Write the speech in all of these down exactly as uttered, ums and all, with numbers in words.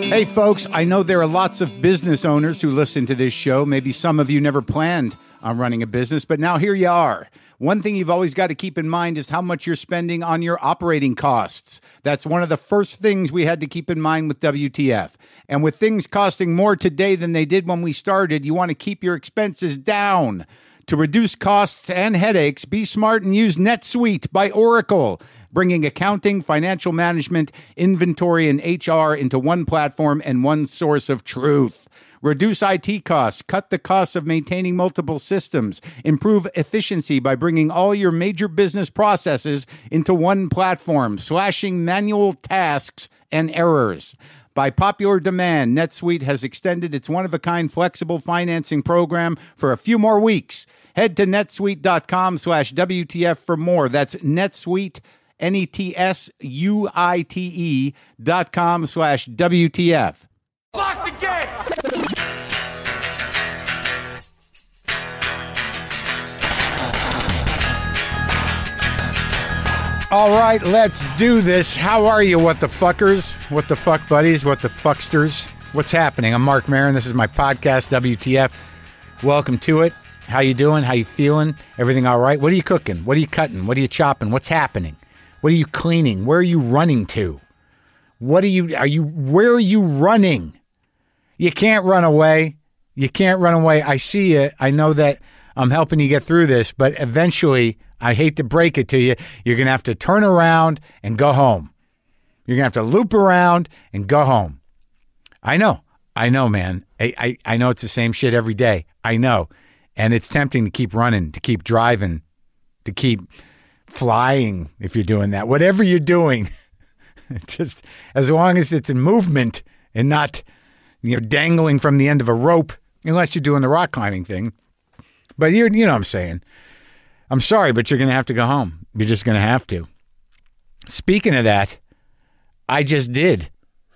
Hey folks, I know there are lots of business owners who listen to this show. Maybe some of you never planned on running a business, but now here you are. One thing you've always got to keep in mind is how much you're spending on your operating costs. That's one of the first things we had to keep in mind with W T F. And with things costing more today than they did when we started, you want to keep your expenses down. To reduce costs and headaches, be smart and use NetSuite by Oracle, bringing accounting, financial management, inventory, and H R into one platform and one source of truth. Reduce I T costs, cut the costs of maintaining multiple systems, improve efficiency by bringing all your major business processes into one platform, slashing manual tasks and errors. By popular demand, NetSuite has extended its one-of-a-kind flexible financing program for a few more weeks. Head to netsuite.com slash WTF for more. That's NetSuite, N E T S U I T E dot com slash W T F. Lock the gate! All right, let's do this. How are you, what the fuckers? What the fuck buddies? What the fucksters? What's happening? I'm Mark Maron. This is my podcast, W T F. Welcome to it. How you doing? How you feeling? Everything all right? What are you cooking? What are you cutting? What are you chopping? What's happening? What are you cleaning? Where are you running to? What are you, are you, where are you running? You can't run away. You can't run away. I see it. I know that I'm helping you get through this, but eventually, I hate to break it to you, you're going to have to turn around and go home. You're going to have to loop around and go home. I know. I know, man. I, I, I know it's the same shit every day. I know. And it's tempting to keep running, to keep driving, to keep flying if you're doing that. Whatever you're doing, just as long as it's in movement and not, you know, dangling from the end of a rope, unless you're doing the rock climbing thing. But you're, you know what I'm saying. I'm sorry, but you're going to have to go home. You're just going to have to. Speaking of that, I just did.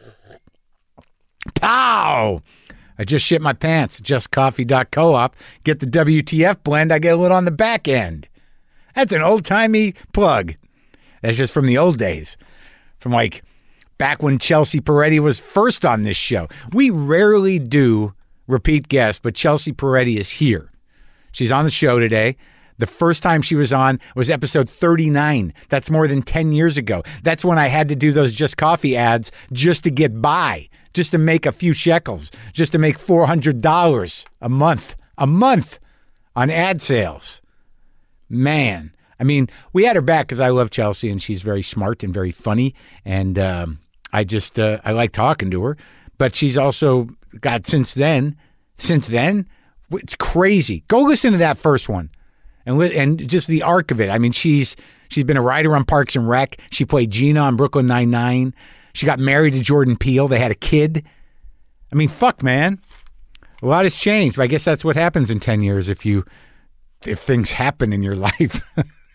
Pow! I just shit my pants. just coffee dot coop. Get the W T F blend. I get a little on the back end. That's an old-timey plug. That's just from the old days. From like back when Chelsea Peretti was first on this show. We rarely do repeat guests, but Chelsea Peretti is here. She's on the show today. The first time she was on was episode thirty-nine. That's more than ten years ago. That's when I had to do those Just Coffee ads just to get by, just to make a few shekels, just to make four hundred dollars a month, a month on ad sales. Man, I mean, we had her back because I love Chelsea and she's very smart and very funny. And um, I just, uh, I like talking to her. But she's also got, since then, since then, it's crazy. Go listen to that first one. And and just the arc of it. I mean, she's she's been a writer on Parks and Rec. She played Gina on Brooklyn Nine-Nine. She got married to Jordan Peele. They had a kid. I mean, fuck, man. A lot has changed. But I guess that's what happens in ten years if you if things happen in your life.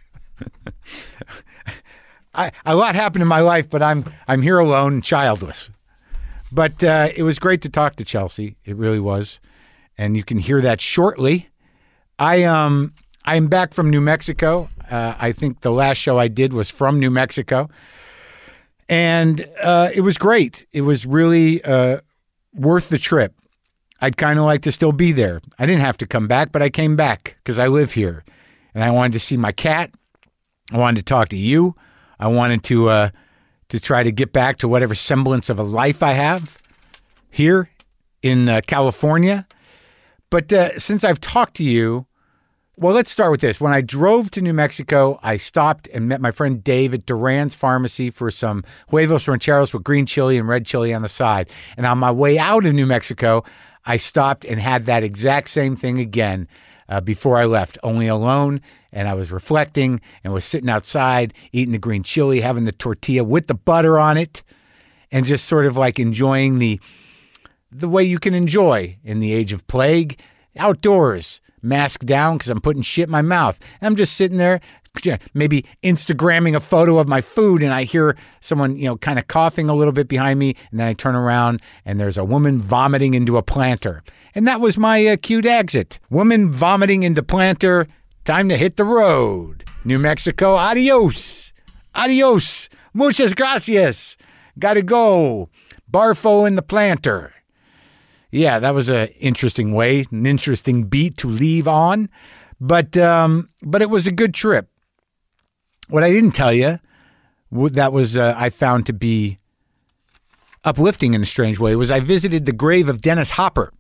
I, a lot happened in my life, but I'm I'm here alone and childless. But uh, it was great to talk to Chelsea. It really was, and you can hear that shortly. I um. I'm back from New Mexico. Uh, I think the last show I did was from New Mexico. And uh, it was great. It was really uh, worth the trip. I'd kind of like to still be there. I didn't have to come back, but I came back because I live here. And I wanted to see my cat. I wanted to talk to you. I wanted to uh, to try to get back to whatever semblance of a life I have here in uh, California. But uh, since I've talked to you, well, let's start with this. When I drove to New Mexico, I stopped and met my friend Dave at Duran's Pharmacy for some huevos rancheros with green chili and red chili on the side. And on my way out of New Mexico, I stopped and had that exact same thing again uh, before I left, only alone. And I was reflecting and was sitting outside, eating the green chili, having the tortilla with the butter on it, and just sort of like enjoying the the way you can enjoy in the age of plague, outdoors. Mask down because I'm putting shit in my mouth. And I'm just sitting there, maybe Instagramming a photo of my food, and I hear someone, you know, kind of coughing a little bit behind me, and then I turn around, and there's a woman vomiting into a planter. And that was my uh, cue to exit. Woman vomiting into planter, time to hit the road. New Mexico, adios. Adios. Muchas gracias. Gotta go. Barfo and the Planter. Yeah, that was an interesting way, an interesting beat to leave on. But um, but it was a good trip. What I didn't tell you, that was uh, I found to be uplifting in a strange way, was I visited the grave of Dennis Hopper.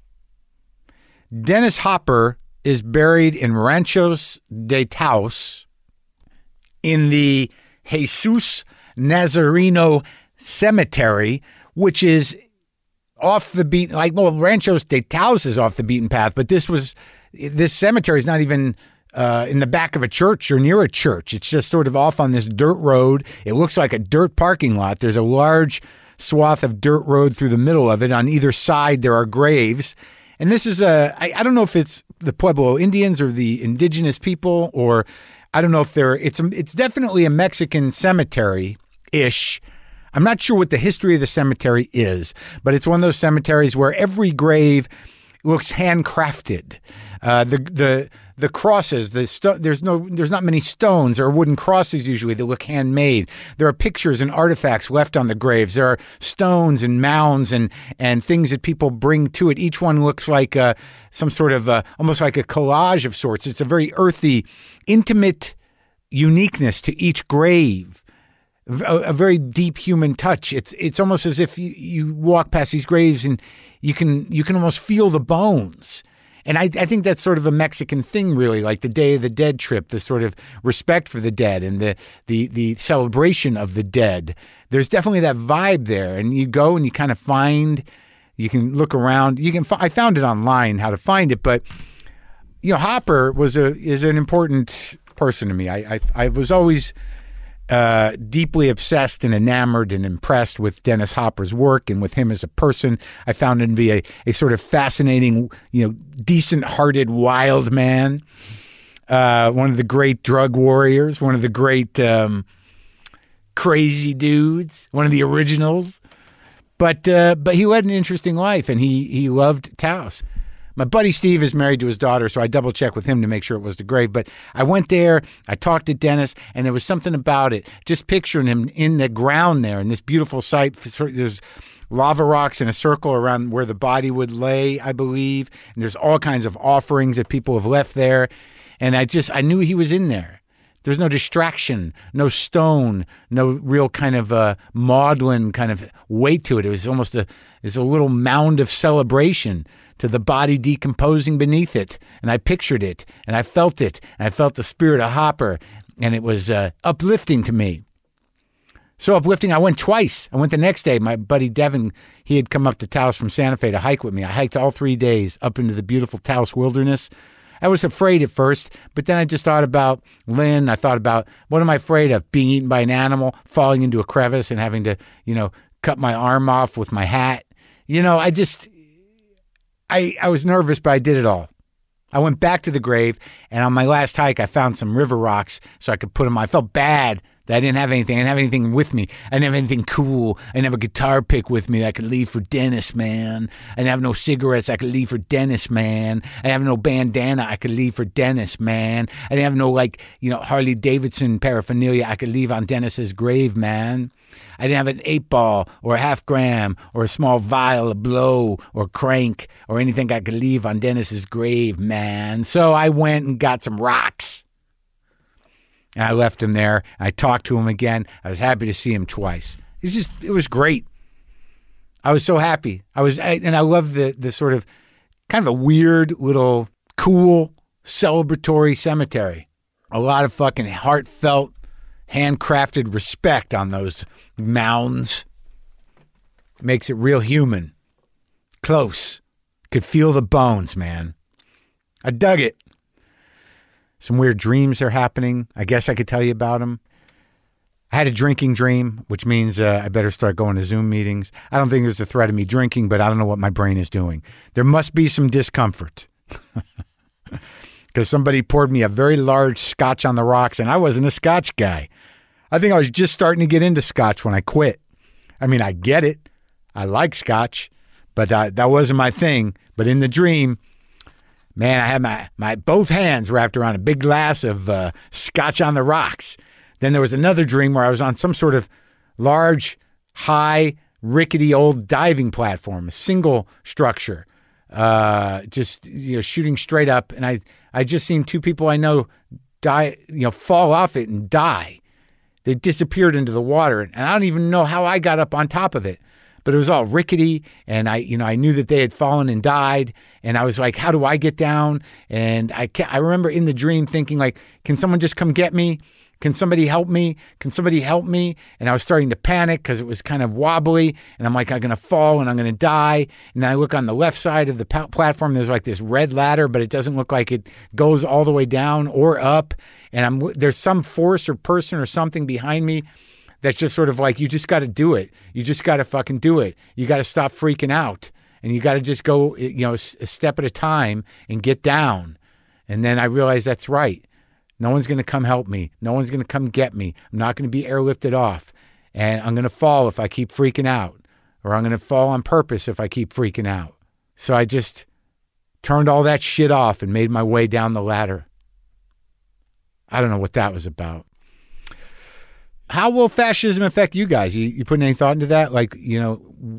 Dennis Hopper is buried in Ranchos de Taos in the Jesus Nazareno Cemetery, which is off the beaten, like, well, Ranchos de Taos is off the beaten path, but this was, this cemetery is not even uh, in the back of a church or near a church. It's just sort of off on this dirt road. It looks like a dirt parking lot. There's a large swath of dirt road through the middle of it. On either side, there are graves. And this is a, I, I don't know if it's the Pueblo Indians or the indigenous people, or I don't know if they're, it's, it's definitely a Mexican cemetery-ish. I'm not sure what the history of the cemetery is, but it's one of those cemeteries where every grave looks handcrafted. Uh, the the the crosses, the sto- there's no there's not many stones or wooden crosses usually that look handmade. There are pictures and artifacts left on the graves. There are stones and mounds and and things that people bring to it. Each one looks like uh, some sort of uh, almost like a collage of sorts. It's a very earthy, intimate uniqueness to each grave. A, a very deep human touch. It's it's almost as if you, you walk past these graves and you can you can almost feel the bones. And I, I think that's sort of a Mexican thing, really, like the Day of the Dead trip, the sort of respect for the dead and the the the celebration of the dead. There's definitely that vibe there. And you go and you kind of find, you can look around. You can I found it online how to find it, but you know, Hopper was a is an important person to me. I I, I was always Uh, deeply obsessed and enamored and impressed with Dennis Hopper's work and with him as a person. I found him to be a, a sort of fascinating, you know, decent-hearted wild man. Uh, one of the great drug warriors, one of the great um, crazy dudes, one of the originals. But uh, but he led an interesting life, and he he loved Taos. My buddy Steve is married to his daughter, so I double-checked with him to make sure it was the grave. But I went there, I talked to Dennis, and there was something about it. Just picturing him in the ground there in this beautiful site. There's lava rocks in a circle around where the body would lay, I believe. And there's all kinds of offerings that people have left there. And I just, I knew he was in there. There's no distraction, no stone, no real kind of uh, maudlin kind of weight to it. It was almost a, it's a little mound of celebration to the body decomposing beneath it. And I pictured it, and I felt it, and I felt the spirit of Hopper, and it was uh, uplifting to me. So uplifting, I went twice. I went the next day. My buddy Devin, he had come up to Taos from Santa Fe to hike with me. I hiked all three days up into the beautiful Taos wilderness. I was afraid at first, but then I just thought about Lynn. I thought about, what am I afraid of? Being eaten by an animal, falling into a crevice and having to, you know, cut my arm off with my hat. You know, I just, I, I was nervous, but I did it all. I went back to the grave, and on my last hike, I found some river rocks so I could put them on. I felt bad that I didn't have anything. I didn't have anything with me. I didn't have anything cool. I didn't have a guitar pick with me that I could leave for Dennis, man. I didn't have no cigarettes I could leave for Dennis, man. I didn't have no bandana I could leave for Dennis, man. I didn't have no, like, you know, Harley Davidson paraphernalia I could leave on Dennis's grave, man. I didn't have an eight ball or a half gram or a small vial of blow or crank or anything I could leave on Dennis's grave, man. So I went and got some rocks. And I left him there. I talked to him again. I was happy to see him twice. It's just, it was great. I was so happy. I was, I, and I love the the sort of kind of a weird little cool celebratory cemetery. A lot of fucking heartfelt, handcrafted respect on those mounds. Makes it real human. Close. Could feel the bones, man. I dug it. Some weird dreams are happening. I guess I could tell you about them. I had a drinking dream, which means uh, I better start going to Zoom meetings. I don't think there's a threat of me drinking, but I don't know what my brain is doing. There must be some discomfort. Because somebody poured me a very large scotch on the rocks, and I wasn't a scotch guy. I think I was just starting to get into scotch when I quit. I mean, I get it. I like scotch, but uh, that wasn't my thing. But in the dream, man, I had my, my both hands wrapped around a big glass of uh, scotch on the rocks. Then there was another dream where I was on some sort of large, high rickety old diving platform, a single structure, uh, just, you know, shooting straight up. And I, I just seen two people I know die, you know, fall off it and die. They disappeared into the water. And I don't even know how I got up on top of it, but it was all rickety. And I, you know, I knew that they had fallen and died. And I was like, how do I get down? And I, I remember in the dream thinking like, can someone just come get me? Can somebody help me? Can somebody help me? And I was starting to panic because it was kind of wobbly. And I'm like, I'm going to fall and I'm going to die. And then I look on the left side of the pa- platform. There's like this red ladder, but it doesn't look like it goes all the way down or up. And I'm there's some force or person or something behind me that's just sort of like, you just got to do it. You just got to fucking do it. You got to stop freaking out. And you got to just go, you know, a step at a time and get down. And then I realized that's right. No one's going to come help me. No one's going to come get me. I'm not going to be airlifted off. And I'm going to fall if I keep freaking out. Or I'm going to fall on purpose if I keep freaking out. So I just turned all that shit off and made my way down the ladder. I don't know what that was about. How will fascism affect you guys? You, you putting any thought into that? Like, you know,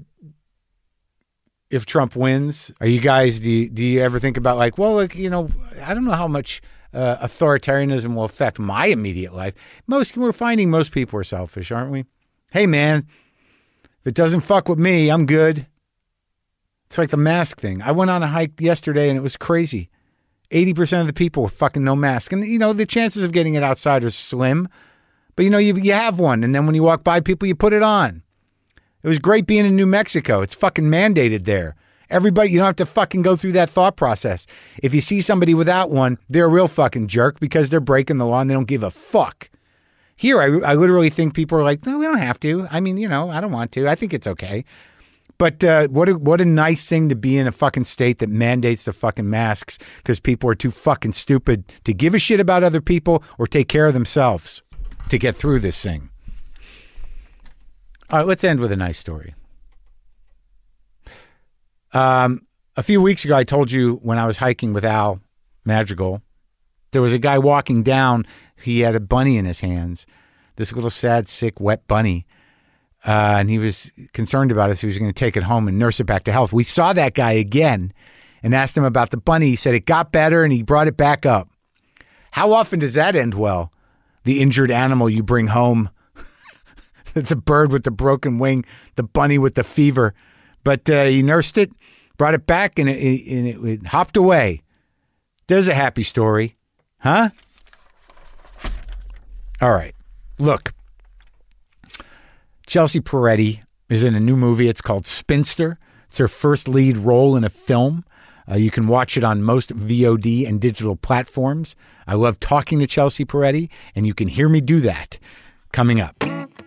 if Trump wins, are you guys, do you, do you ever think about like, well, like, you know, I don't know how much Uh, authoritarianism will affect my immediate life. Most we're finding most people are selfish, aren't we? Hey, man, if it doesn't fuck with me, I'm good. It's like the mask thing. I went on a hike yesterday and it was crazy. eighty percent of the people were fucking no mask. And, you know, the chances of getting it outside are slim. But, you know, you, you have one. And then when you walk by people, you put it on. It was great being in New Mexico. It's fucking mandated there. Everybody, you don't have to fucking go through that thought process. If you see somebody without one, they're a real fucking jerk because they're breaking the law and they don't give a fuck. Here, I, I literally think people are like, no, we don't have to. I mean, you know, I don't want to. I think it's okay. But uh, what a, what a nice thing to be in a fucking state that mandates the fucking masks because people are too fucking stupid to give a shit about other people or take care of themselves to get through this thing. All right, let's end with a nice story. Um, a few weeks ago, I told you when I was hiking with Al Madrigal, there was a guy walking down. He had a bunny in his hands, this little sad, sick, wet bunny. Uh, and he was concerned about it. So he was going to take it home and nurse it back to health. We saw that guy again and asked him about the bunny. He said it got better and he brought it back up. How often does that end well? The injured animal you bring home, the bird with the broken wing, the bunny with the fever. But uh, he nursed it, brought it back, and it, and it, it hopped away. There's a happy story. Huh? All right. Look, Chelsea Peretti is in a new movie. It's called Spinster. It's her first lead role in a film. Uh, you can watch it on most V O D and digital platforms. I love talking to Chelsea Peretti, and you can hear me do that coming up.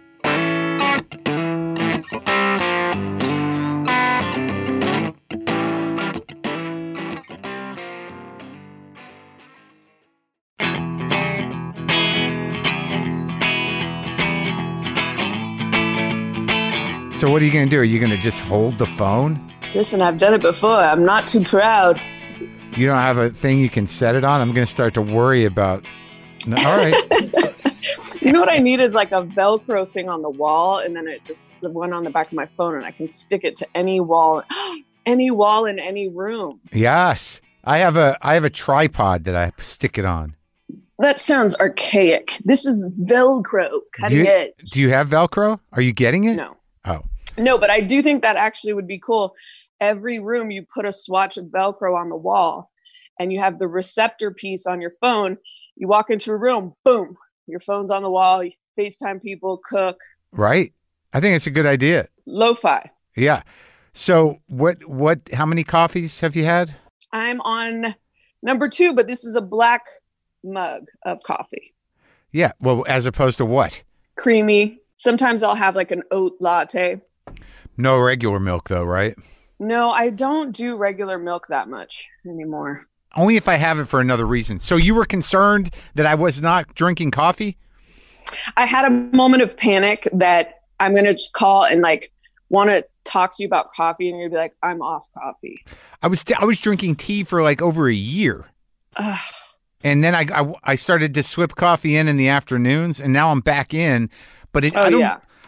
So what are you going to do? Are you going to just hold the phone? Listen, I've done it before. I'm not too proud. You don't have a thing you can set it on? I'm going to start to worry about... No, all right. You know what I need is like a Velcro thing on the wall, and then it just the one on the back of my phone, and I can stick it to any wall, any wall in any room. Yes. I have a I have a tripod that I stick it on. That sounds archaic. This is Velcro, cutting do you, edge. Do you have Velcro? Are you getting it? No. Oh. No, but I do think that actually would be cool. Every room you put a swatch of Velcro on the wall and you have the receptor piece on your phone. You walk into a room, boom, your phone's on the wall. You FaceTime people, cook. Right. I think it's a good idea. Lo-fi. Yeah. So what, what, how many coffees have you had? I'm on number two, but this is a black mug of coffee. Yeah. Well, as opposed to what? Creamy. Sometimes I'll have like an oat latte. No regular milk though, right? No, I don't do regular milk that much anymore. Only if I have it for another reason. So you were concerned that I was not drinking coffee? I had a moment of panic that I'm going to just call and like want to talk to you about coffee and you're going to be like, I'm off coffee. I was I was drinking tea for like over a year. Ugh. And then I, I, I started to swip coffee in in the afternoons and now I'm back in. But it, oh, I don't yeah.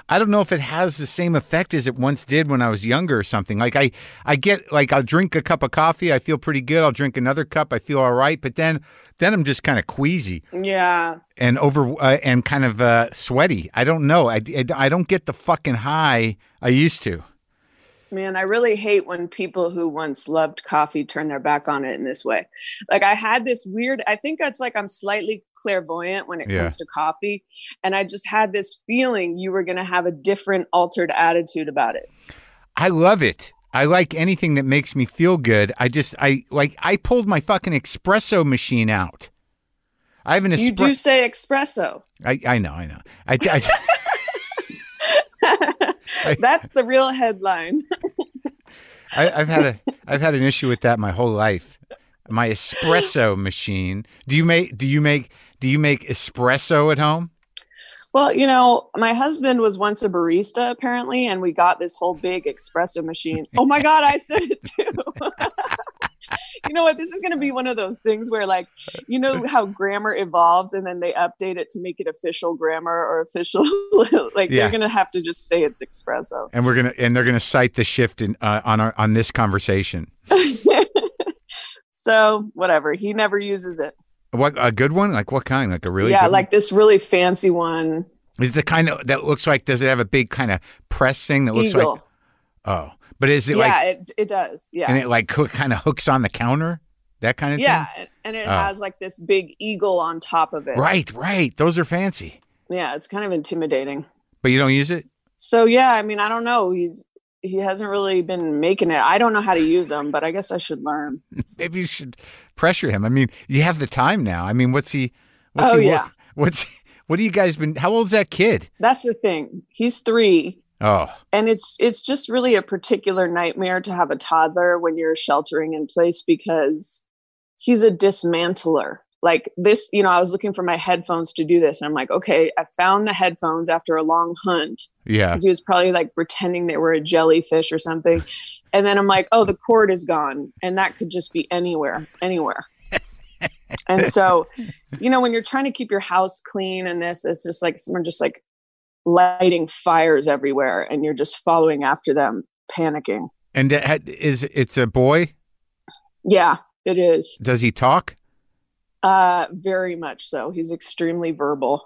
I don't know if it has the same effect as it once did when I was younger or something. Like I, I get like I'll drink a cup of coffee, I feel pretty good. I'll drink another cup, I feel all right. But then, then I'm just kind of queasy. Yeah. And over uh, and kind of uh, sweaty. I don't know. I, I, I don't get the fucking high I used to. Man, I really hate when people who once loved coffee turn their back on it in this way. Like I had this weird, I think it's like I'm slightly clairvoyant when it Yeah. comes to coffee. And I just had this feeling you were going to have a different altered attitude about it. I love it. I like anything that makes me feel good. I just, I like, I pulled my fucking espresso machine out. I have an espresso. You do say espresso. I, I know, I know. I, I, That's the real headline. I, I've had a, I've had an issue with that my whole life. My espresso machine. Do you make, do you make, do you make espresso at home? Well, you know, my husband was once a barista apparently, and we got this whole big espresso machine. Oh my God, I said it too. You know what? This is going to be one of those things where, like, you know how grammar evolves and then they update it to make it official grammar or official. Like Yeah. they're going to have to just say it's espresso. And we're gonna, and they're gonna cite the shift in uh, on our on this conversation. So whatever. He never uses it. What, a good one? Like what kind? Like a really yeah, good like this really fancy one. one? Is it the kind of that looks like? Does it have a big kind of press thing that looks Eagle. like? Oh, but is it yeah, like? it it does. Yeah. And it like kind of hooks on the counter, that kind of yeah, thing. and- and it Oh. has like this big eagle on top of it. Right, right. Those are fancy, Yeah, it's kind of intimidating. but you don't use it. So yeah, I mean, I don't know. He's he hasn't really been making it. I don't know how to use them, but I guess I should learn. Maybe you should pressure him. I mean, you have the time now. I mean, what's he? What's Oh, he yeah. work- What's what do you guys been? How old's that kid? That's the thing. He's three, Oh, and it's it's just really a particular nightmare to have a toddler when you're sheltering in place because he's a dismantler. Like this, you know, I was looking for my headphones to do this, and I'm like, okay, I found the headphones after a long hunt. yeah. Because he was probably like pretending they were a jellyfish or something. And then I'm like, oh, the cord is gone. And that could just be anywhere, anywhere. And so, you know, when you're trying to keep your house clean and this, it's just like someone just like lighting fires everywhere and you're just following after them, panicking. And uh, is it's a boy? Yeah, it is. Does he talk? Uh, very much so. He's extremely verbal.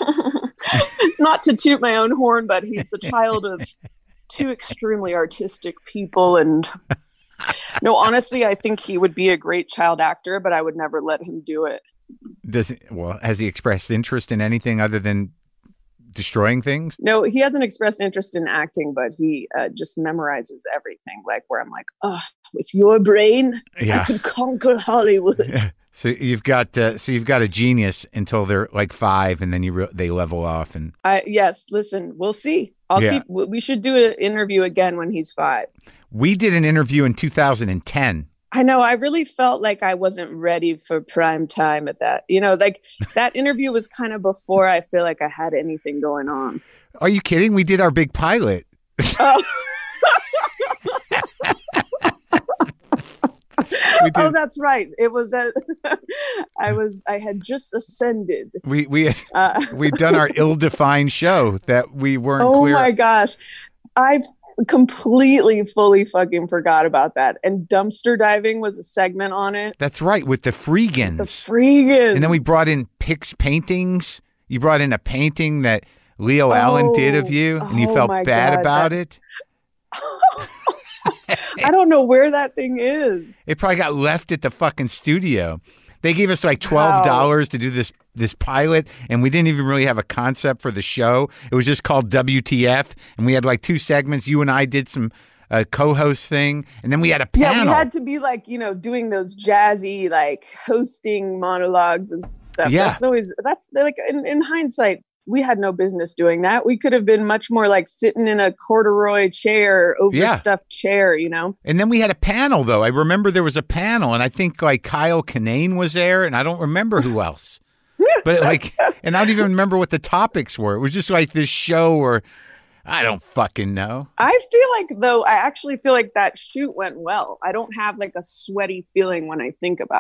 Not to toot my own horn, but he's the child of two extremely artistic people. And no, honestly, I think he would be a great child actor, but I would never let him do it. Does he, well, has he expressed interest in anything other than destroying things? No, he hasn't expressed interest in acting, but he uh, just memorizes everything. Like where I'm like, oh, with your brain, Yeah. I could conquer Hollywood. So you've got uh, so you've got a genius until they're like five, and then you re- they level off. And I, yes, listen, we'll see. I'll Yeah. keep. We should do an interview again when he's five. we did an interview in two thousand ten. I know. I really felt like I wasn't ready for prime time at that. You know, like that interview was kind of before I feel like I had anything going on. Are you kidding? We did our big pilot. Oh, We did. oh that's right. It was that I was. I had just ascended. we we Uh, we'd done our ill-defined show that we weren't oh clear. my gosh, I completely, fully fucking forgot about that. And dumpster diving was a segment on it. That's right, with the Freegans. The Freegans. And then we brought in pic- paintings. You brought in a painting that Leo Allen did of you, and you oh felt my bad God, about that- it. I don't know where that thing is. It probably got left at the fucking studio. They gave us like twelve dollars to do this this pilot, and we didn't even really have a concept for the show. It was just called W T F, and we had like two segments. You and I did some uh, co-host thing, and then we had a panel. Yeah, we had to be like, you know, doing those jazzy, like hosting monologues and stuff. Yeah. That's always, that's like, in, in hindsight, we had no business doing that. We could have been much more like sitting in a corduroy chair, overstuffed chair, you know? And then we had a panel, though. I remember there was a panel, and I think like Kyle Kinane was there, and I don't remember who else. But like, and I don't even remember what the topics were. It was just like this show or I don't fucking know. I feel like, though, I actually feel like that shoot went well. I don't have like a sweaty feeling when I think about it.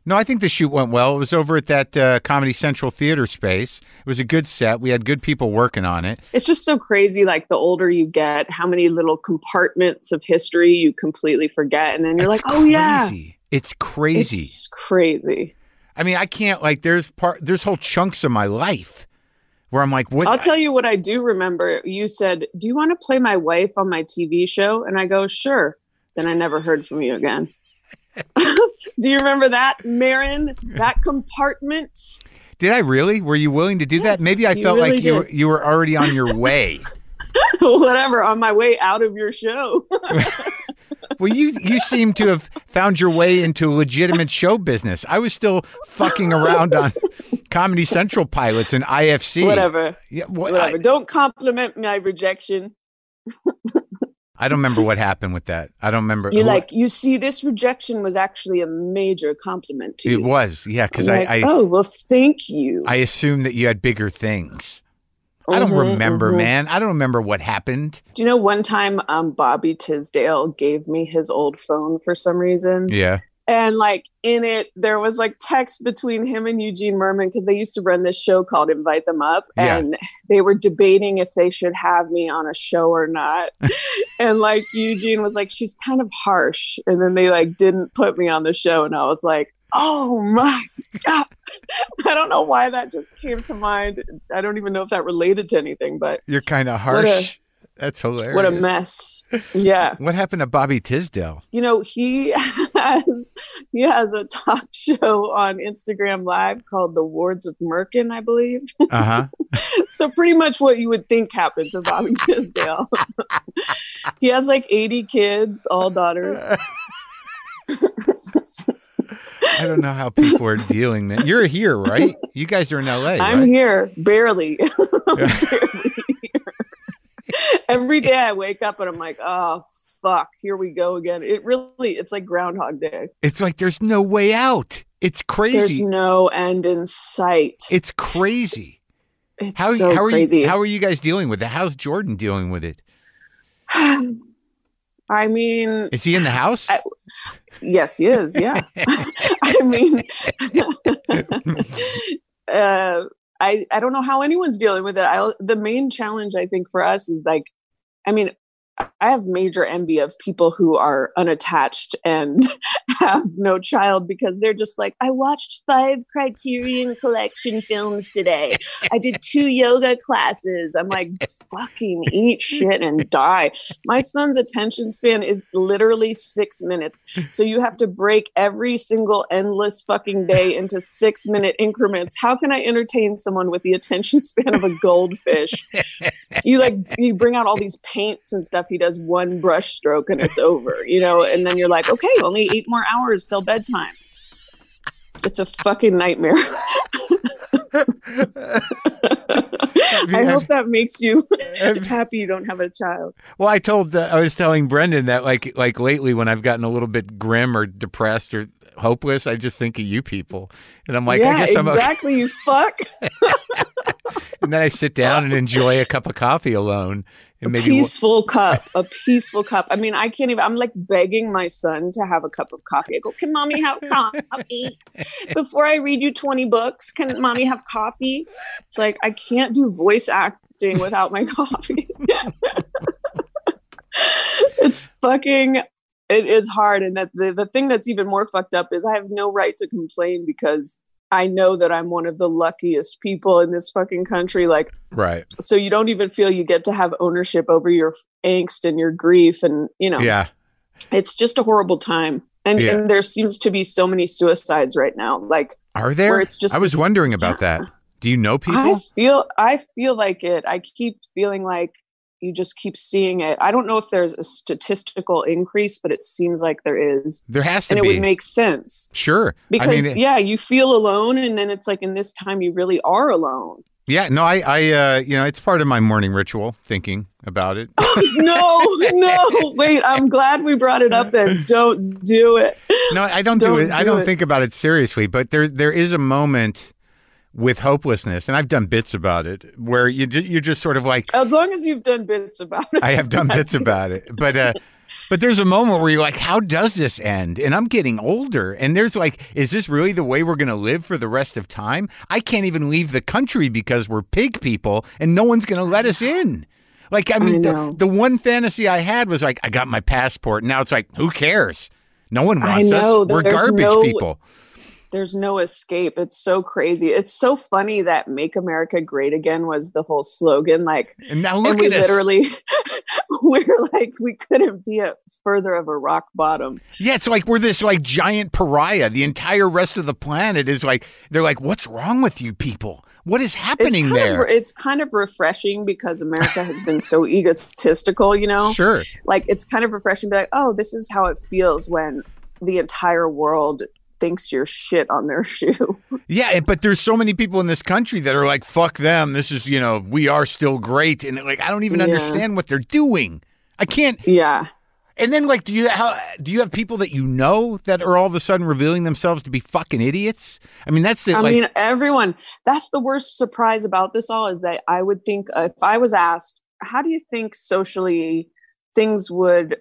No, I think the shoot went well. It was over at that uh, Comedy Central theater space. It was a good set. We had good people working on it. It's just so crazy, like the older you get, how many little compartments of history you completely forget. And then you're It's like, oh, yeah. crazy. It's crazy. It's crazy. I mean, I can't, like, there's part, there's whole chunks of my life where I'm like, what? I'll tell you what I do remember. You said, do you want to play my wife on my T V show? And I go, sure. Then I never heard from you again. Do you remember that, Marin? That compartment? Did I really? Were you willing to do Yes, that? Maybe I you felt really like you did. were, you were already on your way. Whatever, on my way out of your show. Well, you you seem to have found your way into legitimate show business. I was still fucking around on Comedy Central pilots and I F C. Whatever. Yeah, what, Whatever. I, Don't compliment my rejection. I don't remember what happened with that. I don't remember. You're who- like, you see, this rejection was actually a major compliment to It you. was, yeah, because I'm I, like, I oh, well, thank you. I assumed that you had bigger things. I don't Mhm, remember, mhm. man. I don't remember what happened. Do you know one time um, Bobby Tisdale gave me his old phone for some reason? Yeah. And like in it, there was like text between him and Eugene Merman because they used to run this show called Invite Them Up. Yeah. And they were debating if they should have me on a show or not. And like Eugene was like, she's kind of harsh. And then they like didn't put me on the show. And I was like, oh my God. I don't know why that just came to mind. I don't even know if that related to anything, but You're kind of What a- harsh. That's hilarious. what a mess. Yeah. What happened to Bobby Tisdale? You know, he has he has a talk show on Instagram Live called The Wards of Merkin, I believe. Uh-huh. So pretty much what you would think happened to Bobby Tisdale. He has like eighty kids, all daughters. I don't know how people are dealing, man. You're here, right? You guys are in L A, I'm right? here, barely. I'm Yeah. barely here. Every day I wake up and I'm like, oh fuck, here we go again. It really, it's like Groundhog Day. It's like there's no way out. It's There's crazy. no end in sight. It's crazy. It's How, so how are crazy. you how are you guys dealing with it? How's Jordan dealing with it? I mean, Is he in the house? I- yes, he is. Yeah. I mean, uh, I I don't know how anyone's dealing with it. I, the main challenge I think for us is like, I mean, I have major envy of people who are unattached and have no child because they're just like, I watched five Criterion Collection films today. I did two yoga classes. I'm like, fucking eat shit and die. My son's attention span is literally six minutes. So you have to break every single endless fucking day into six minute increments. How can I entertain someone with the attention span of a goldfish? You like, you bring out all these paints and stuff. He does one brush stroke and it's over, you know, and then you're like, okay, only eight more hours till bedtime. It's a fucking nightmare. I hope that makes you happy you don't have a child. Well, I told uh, I was telling Brendan that like like lately when I've gotten a little bit grim or depressed or hopeless, I just think of you people, and I'm like, yeah, I guess I'm okay. exactly. You fuck. And then I sit down and enjoy a cup of coffee alone, and A maybe peaceful cup, a peaceful cup. I mean, I can't even, I'm like begging my son to have a cup of coffee. I go, can mommy have coffee before I read you twenty books? Can mommy have coffee? It's like, I can't do voice acting without my coffee. It's fucking, it is hard. And that the, the thing that's even more fucked up is I have no right to complain because I know that I'm one of the luckiest people in this fucking country. Like, right, so you don't even feel you get to have ownership over your angst and your grief. And, you know, yeah, it's just a horrible time. And, Yeah. and there seems to be so many suicides right now. Like, are there? where it's just I was this- wondering about Yeah. that. Do you know people? I feel, I feel like it. I keep feeling like you just keep seeing it. I don't know if there's a statistical increase, but it seems like there is. There has to And it be. would make sense. Sure, Because I mean, yeah, you feel alone, and then it's like in this time you really are alone. yeah. No, I, I, uh, you know, it's part of my morning ritual thinking about it. No, no, wait. I'm glad we brought it up. Then don't do it. No, I don't, do Don't it. I do don't it. think about it seriously, but there there is a moment with hopelessness, and I've done bits about it where you ju- you're just sort of like, As long as you've done bits about it. I have done That's bits about it, but uh, But there's a moment where you're like, how does this end? And I'm getting older. And there's like, is this really the way we're going to live for the rest of time? I can't even leave the country because we're pig people and no one's going to let us in. Like, I mean, I the, the one fantasy I had was like, I got my passport. Now it's like, who cares? No one wants I know, us. We're there's garbage no, people. There's no escape. It's so crazy. It's so funny that Make America Great Again was the whole slogan. Like, and now look and we at us. literally, we're like, we couldn't be a further of a rock bottom. Yeah, it's like we're this like giant pariah. The entire rest of the planet is like, they're like, what's wrong with you people? What is happening it's there? Of, it's kind of refreshing because America has been so egotistical, you know? Sure. Like, it's kind of refreshing to be like, oh, this is how it feels when the entire world thinks you're shit on their shoe. Yeah, but there's so many people in this country that are like, fuck them. This is, you know, we are still great. And like, I don't even Yeah. understand what they're doing. I can't. Yeah. And then like, do you how do you have people that you know that are all of a sudden revealing themselves to be fucking idiots? I mean, that's the, I like, mean, everyone, that's the worst surprise about this all is that I would think uh, if I was asked, how do you think socially things would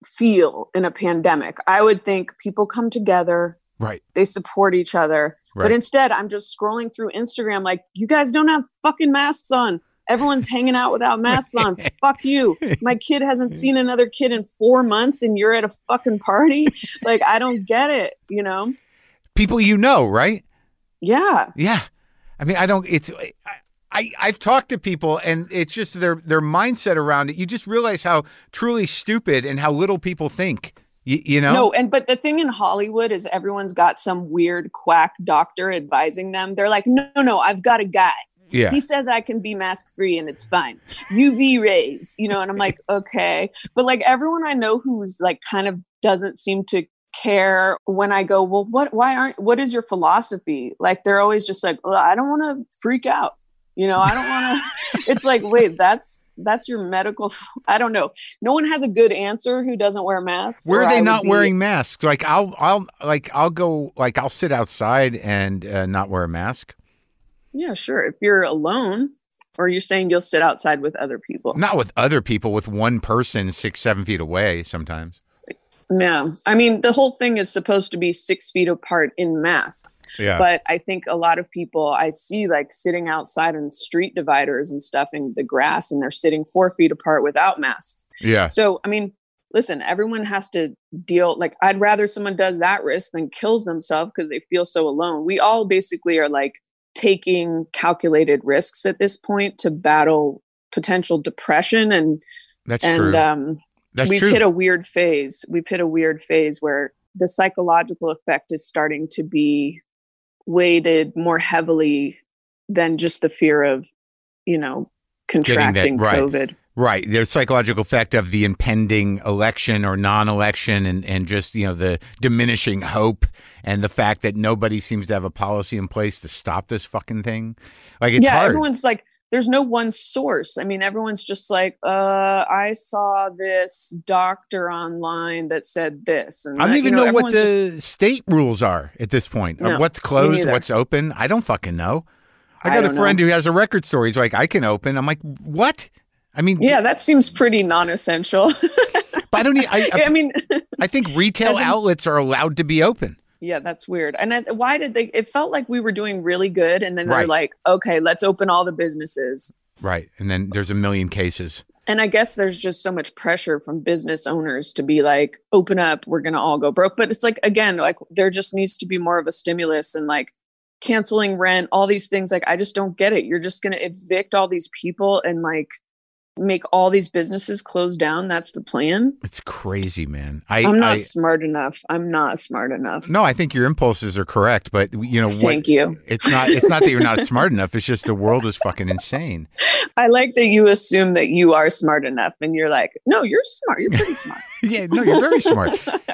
feel in a pandemic? I would think people come together. right. They support each other. Right. But instead, I'm just scrolling through Instagram like, you guys don't have fucking masks on. Everyone's hanging out without masks on. Fuck you. My kid hasn't seen another kid in four months and you're at a fucking party. Like, I don't get it, you know? People you know, right? Yeah. Yeah. I mean, I don't, it's, I, I, I've talked to people and it's just their, their mindset around it. You just realize how truly stupid and how little people think, you, you know? No, and but the thing in Hollywood is everyone's got some weird quack doctor advising them. They're like, no, no, no, I've got a guy. Yeah. He says I can be mask free and it's fine. U V rays, you know, and I'm like, okay. But like everyone I know who's like kind of doesn't seem to care when I go, well, what, why aren't, what is your philosophy? Like, they're always just like, well, I don't want to freak out. You know, I don't want to, it's like, wait, that's, that's your medical. I don't know. No one has a good answer who doesn't wear masks. Where are they I not be, wearing masks? Like I'll, I'll like, I'll go, like I'll sit outside and uh, not wear a mask. Yeah, sure. If you're alone, or you're saying you'll sit outside with other people. Not with other people, with one person six, seven feet away sometimes. Yeah. I mean, the whole thing is supposed to be six feet apart in masks. Yeah. But I think a lot of people I see like sitting outside in street dividers and stuff in the grass, and they're sitting four feet apart without masks. Yeah. So, I mean, listen, everyone has to deal. Like, I'd rather someone does that risk than kills themselves because they feel so alone. We all basically are like taking calculated risks at this point to battle potential depression. And, That's and, true. um, That's we've true. hit a weird phase. We've hit a weird phase where the psychological effect is starting to be weighted more heavily than just the fear of, you know, contracting that, right. COVID. Right. The psychological effect of the impending election or non-election and, and just, you know, the diminishing hope and the fact that nobody seems to have a policy in place to stop this fucking thing. Like, it's yeah, hard. Everyone's like, there's no one source. I mean, everyone's just like, uh, I saw this doctor online that said this. And I don't that, even you know, know what the just, state rules are at this point. No, of what's me closed, neither. what's open. I don't fucking know. I I got a don't friend know. who has a record store. He's like, I can open. I'm like, what? I mean, Yeah, that seems pretty non-essential. but I don't. Need, I, I, I mean, I think retail as in- outlets are allowed to be open. yeah, that's weird. And I, why did they? It felt like we were doing really good, and then they're Right. like, "Okay, let's open all the businesses." Right, and then there's a million cases. And I guess there's just so much pressure from business owners to be like, "Open up, we're gonna all go broke." But it's like, again, like there just needs to be more of a stimulus and like canceling rent, all these things. Like, I just don't get it. You're just gonna evict all these people and like make all these businesses close down. That's the plan. It's crazy, man. I, I'm not I, smart enough. I'm not smart enough. No, I think your impulses are correct, but you know what? Thank you. It's not. It's not that you're not smart enough. It's just the world is fucking insane. I like that you assume that you are smart enough, and you're like, no, you're smart. You're pretty smart. Yeah, no, you're very smart.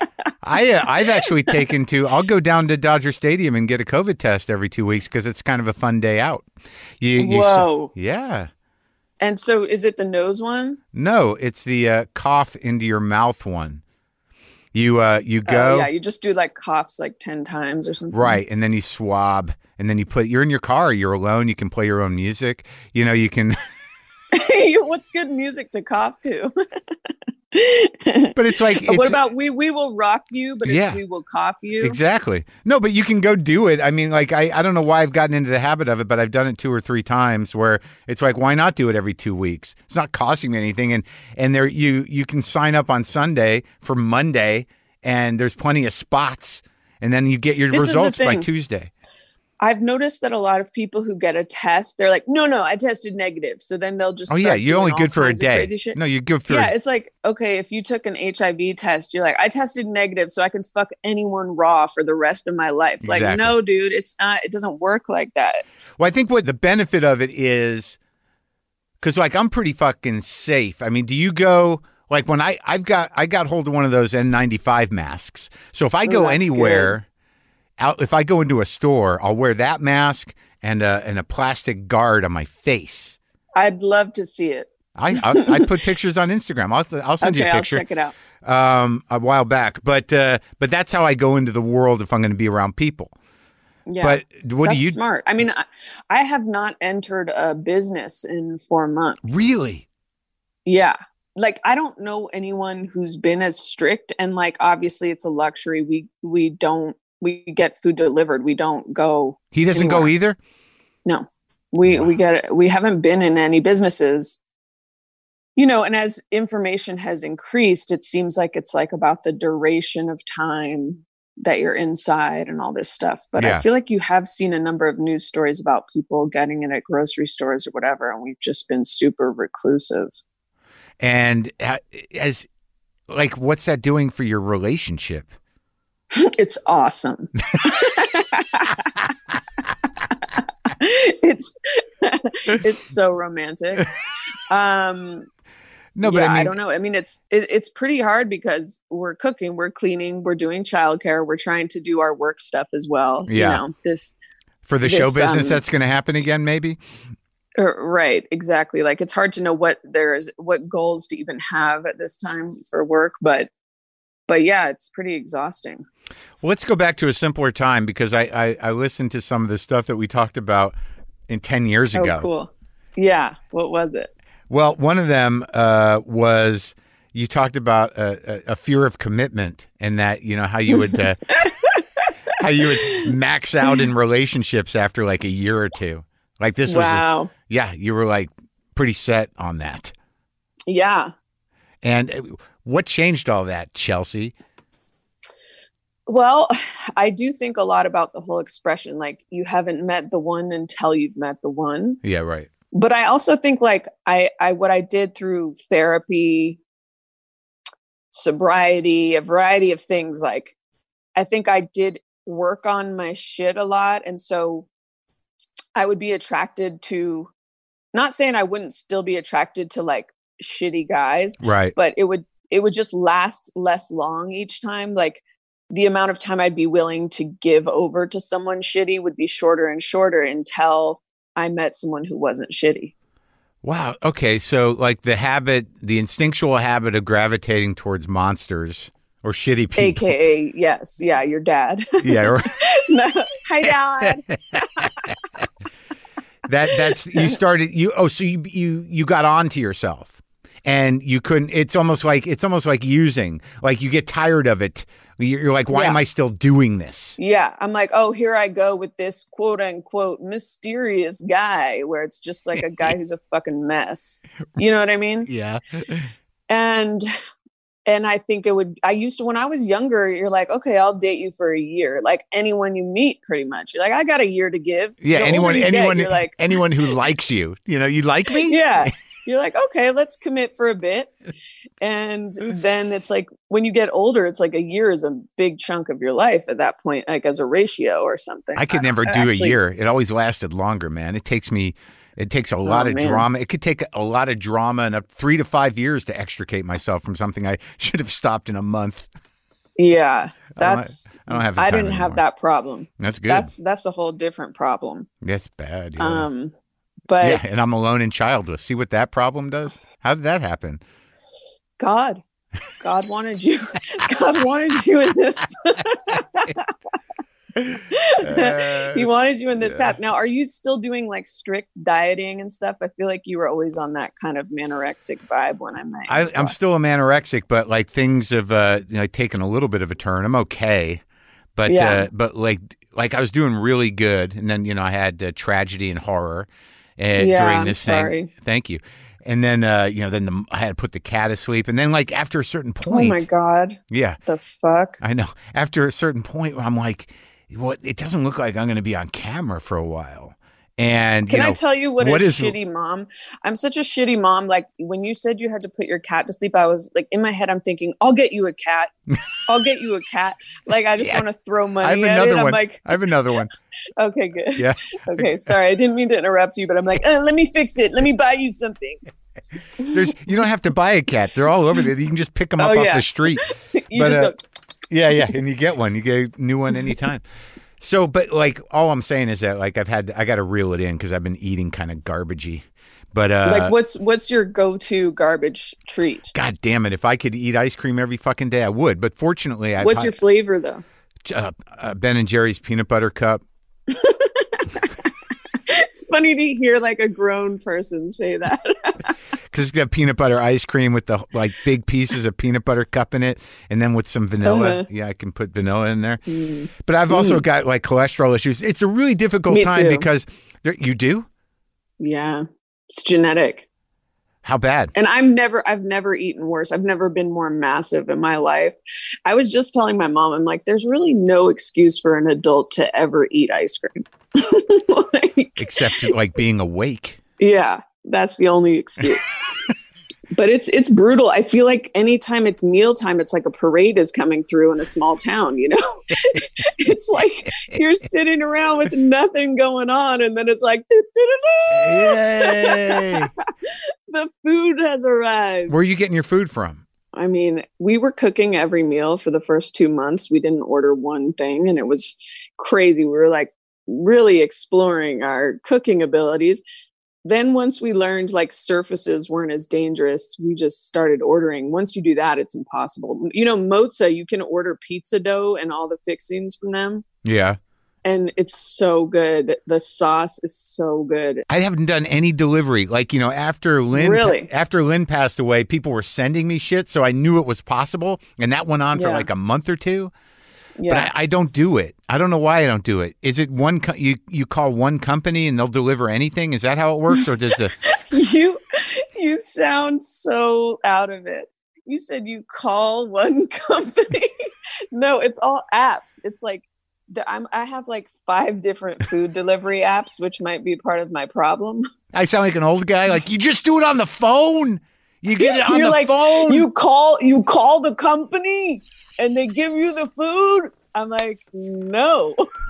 I uh, I've actually taken to. I'll go down to Dodger Stadium and get a COVID test every two weeks because it's kind of a fun day out. You, you Whoa. Yeah. And so, is it the nose one? No, it's the uh, cough into your mouth one. You uh, you go Oh, yeah, you just do like coughs like ten times or something. right, and then you swab, and then you put. You're in your car. You're alone. You can play your own music. You know, you can. What's good music to cough to? But it's like, it's, what about we we will rock you, but it's Yeah. we will cough you. exactly. No, but you can go do it. I mean, like, I, I don't know why I've gotten into the habit of it, but I've done it two or three times where it's like, why not do it every two weeks? It's not costing me anything. And, and there, you, you can sign up on Sunday for Monday and there's plenty of spots and then you get your This is the results by thing. Tuesday. I've noticed that a lot of people who get a test, they're like, no, no, I tested negative. So then they'll just Oh, yeah. start You're doing only all good for a kinds of day. crazy shit. No, you're good for Yeah, it's like, okay, if you took an H I V test, you're like, I tested negative, so I can fuck anyone raw for the rest of my life. Like, Exactly. no, dude, it's not. It doesn't work like that. Well, I think what the benefit of it is, because like I'm pretty fucking safe. I mean, do you go like when I I've got I got hold of one of those N ninety-five masks. So if I go that's anywhere, out if I go into a store, I'll wear that mask and a and a plastic guard on my face. I'd love to see it. I I, I put pictures on Instagram. I'll I'll send Okay, you a I'll picture. check it out. Um, a while back, but uh, but that's how I go into the world if I'm going to be around people. Yeah, But what that's do you smart. I mean, I, I have not entered a business in four months. really? Yeah. Like, I don't know anyone who's been as strict, and like, obviously it's a luxury. We, we don't, we get food delivered. We don't go, He doesn't go Anywhere. either. no, we, Wow. we get, we haven't been in any businesses, you know, and as information has increased, it seems like it's like about the duration of time that you're inside and all this stuff. But Yeah. I feel like you have seen a number of news stories about people getting it at grocery stores or whatever. And we've just been super reclusive. And ha- as like, what's that doing for your relationship? It's awesome. it's it's so romantic. Um No, but yeah, I I, mean, don't know. I mean, it's it, it's pretty hard because we're cooking, we're cleaning, we're doing childcare, we're trying to do our work stuff as well. Yeah. You know, this for the this, show business, um, that's going to happen again, maybe. er, right, exactly. Like, it's hard to know what there is, what goals to even have at this time for work, but but yeah, it's pretty exhausting. Well, let's go back to a simpler time because I, I I listened to some of the stuff that we talked about in ten years ago. Oh, cool. Yeah. What was it? Well, one of them uh, was you talked about a, a, a fear of commitment and that, you know, how you would uh, how you would max out in relationships after like a year or two. Like this was, a- Wow. yeah, you were like pretty set on that. Yeah. And uh, what changed all that, Chelsea? Well, I do think a lot about the whole expression, like, you haven't met the one until you've met the one. Yeah, right. But I also think like I, I, what I did through therapy, sobriety, a variety of things, like, I think I did work on my shit a lot. And so I would be attracted to, not saying I wouldn't still be attracted to like shitty guys, Right. but it would, it would just last less long each time. Like, the amount of time I'd be willing to give over to someone shitty would be shorter and shorter until I met someone who wasn't shitty. Wow. Okay. So like the habit, the instinctual habit of gravitating towards monsters or shitty people. A K A, yes. Yeah. Your dad. Yeah. Right. No. Hi, Dad. That that's you started you oh so you you you got onto yourself and you couldn't it's almost like it's almost like using like you get tired of it. You're you're like, why Yeah. am I still doing this? Yeah. I'm like, oh, here I go with this quote unquote mysterious guy, where it's just like a guy who's a fucking mess. You know what I mean? Yeah. And and I think it would, I used to, when I was younger, you're like, okay, I'll date you for a year. Like anyone you meet, pretty much. You're like, I got a year to give. Yeah. The Anyone older you get, anyone you're like, anyone who likes you. You know, you like me? yeah. You're like, okay, let's commit for a bit. And then it's like, when you get older, it's like a year is a big chunk of your life at that point, like as a ratio or something. I could I never don't- do actually- a year. It always lasted longer, man. It takes me it takes a lot Oh, of man. drama. It could take a lot of drama and up three to five years to extricate myself from something I should have stopped in a month. Yeah. I don't- That's, I don't have the I time didn't have anymore. that problem. That's good. That's, that's a whole different problem. That's bad. Yeah. Um, but yeah, and I'm alone and childless. See what that problem does? How did that happen? God, God wanted you. God wanted you in this. Uh, he wanted you in this yeah. path. Now, are you still doing like strict dieting and stuff? I feel like you were always on that kind of manorexic vibe when I met you. I, So I'm still a manorexic, but like things have uh, you know, taken a little bit of a turn. I'm okay, but Yeah. uh, but like like I was doing really good, and then you know I had uh, tragedy and horror uh, Yeah, during I'm this sorry. thing. Thank you. And then uh, you know then the, I had to put the cat to sleep, and then like after a certain Oh point, my God. yeah, The fuck? I know. After a certain point, I'm like, what? It doesn't look like I'm going to be on camera for a while. And Can you know, I tell you what, what a is- shitty mom? I'm such a shitty mom. Like when you said you had to put your cat to sleep, I was like in my head, I'm thinking, I'll get you a cat. I'll get you a cat. Like I just Yeah. want to throw money I have at another it. I'm one. like, I have another one. okay, good. Yeah. Okay, sorry. I didn't mean to interrupt you, but I'm like, uh, let me fix it. Let me buy you something. There's you don't have to buy a cat. They're all over there. You can just pick them up Oh, off yeah. the street. You But, just uh, go, Yeah, yeah, and you get one. You get a new one anytime. So, but like all I'm saying is that like I've had I got to reel it in because I've been eating kind of garbagey. But uh, like what's what's your go-to garbage treat? God damn it! If I could eat ice cream every fucking day, I would. But fortunately, I What's your flavor though? uh, uh, Ben and Jerry's peanut butter cup. It's funny to hear like a grown person say that. Because it's got peanut butter ice cream with the like big pieces of peanut butter cup in it, and then with some vanilla. Uh-huh. Yeah, I can put vanilla in there. Mm. But I've also got like cholesterol issues. It's a really difficult Me time too. because there, you do. Yeah, it's genetic. How bad? And I'm never, I've never eaten worse. I've never been more massive in my life. I was just telling my mom, I'm like, there's really no excuse for an adult to ever eat ice cream. Like, Except like being awake. yeah, that's the only excuse. But it's it's brutal. I feel like anytime it's mealtime, it's like a parade is coming through in a small town, you know? It's like you're sitting around with nothing going on, and then it's like, "Doo-doo-doo-doo." Yay! The food has arrived. Where are you getting your food from? I mean, we were cooking every meal for the first two months. We didn't order one thing, and it was crazy. We were like really exploring our cooking abilities. Then once we learned like surfaces weren't as dangerous, we just started ordering. Once you do that, it's impossible. You know, Mozza, you can order pizza dough and all the fixings from them. Yeah. And it's so good. The sauce is so good. I haven't done any delivery. Like, you know, after Lynn Really? after Lynn passed away, people were sending me shit, so I knew it was possible. And that went on for Yeah. like a month or two. Yeah. But I, I don't do it. I don't know why I don't do it. Is it one co- you you call one company and they'll deliver anything? Is that how it works, or does the you you sound so out of it. You said you call one company. No, it's all apps. It's like the, I'm I have like five different food delivery apps, which might be part of my problem. I sound like an old guy? Like you just do it on the phone. You get it on You're the like, phone. You call you call the company and they give you the food. I'm like, no,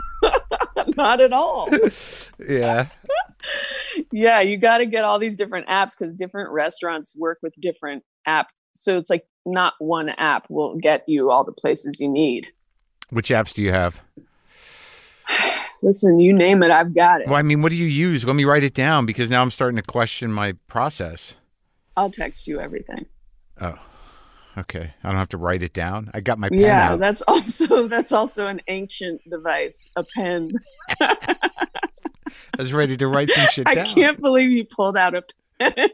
not at all. Yeah. Yeah, you got to get all these different apps because different restaurants work with different apps. So it's like not one app will get you all the places you need. Which apps do you have? Listen, you name it, I've got it. Well, I mean, what do you use? Let me write it down because now I'm starting to question my process. I'll text you everything. Oh, okay. I don't have to write it down. I got my pen Yeah, out. that's also that's also an ancient device, a pen. I was ready to write some shit I down. can't believe you pulled out a pen.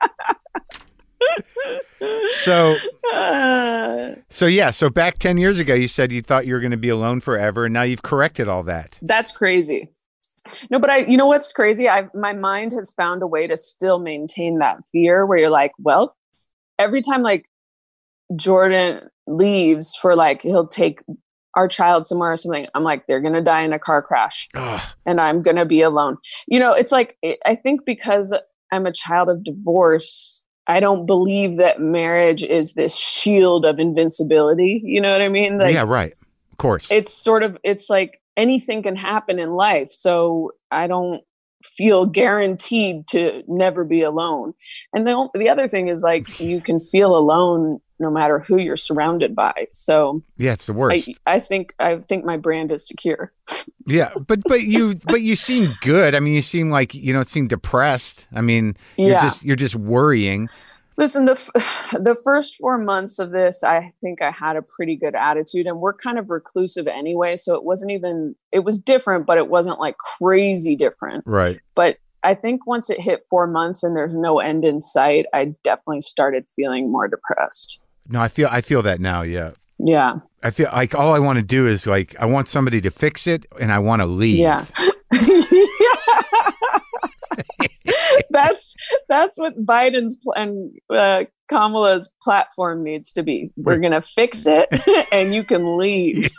So, Uh, so yeah. So back ten years ago, you said you thought you were going to be alone forever, and now you've corrected all that. that's crazy. No, but I, you know what's crazy? I, my mind has found a way to still maintain that fear where you're like, well, every time like Jordan leaves for like, he'll take our child somewhere or something. I'm like, they're going to die in a car crash Ugh. and I'm going to be alone. You know, it's like, I think because I'm a child of divorce, I don't believe that marriage is this shield of invincibility. You know what I mean? Like, yeah, right. Of course. it's sort of, it's like anything can happen in life. So I don't feel guaranteed to never be alone. And the, the other thing is like, you can feel alone no matter who you're surrounded by. So yeah, it's the worst. I, I think, I think my brand is secure. Yeah, but but you but you seem good. I mean, you seem like you don't seem depressed. I mean, you're Yeah. just you're just worrying. Listen, the f- the first four months of this, I think I had a pretty good attitude, and we're kind of reclusive anyway. So it wasn't even, it was different, but it wasn't like crazy different. Right. But I think once it hit four months and there's no end in sight, I definitely started feeling more depressed. No, I feel, I feel that now. Yeah. Yeah. I feel like all I want to do is like, I want somebody to fix it and I want to leave. Yeah. Yeah. that's that's what Biden's pl- and uh, Kamala's platform needs to be. We're going to fix it and you can leave.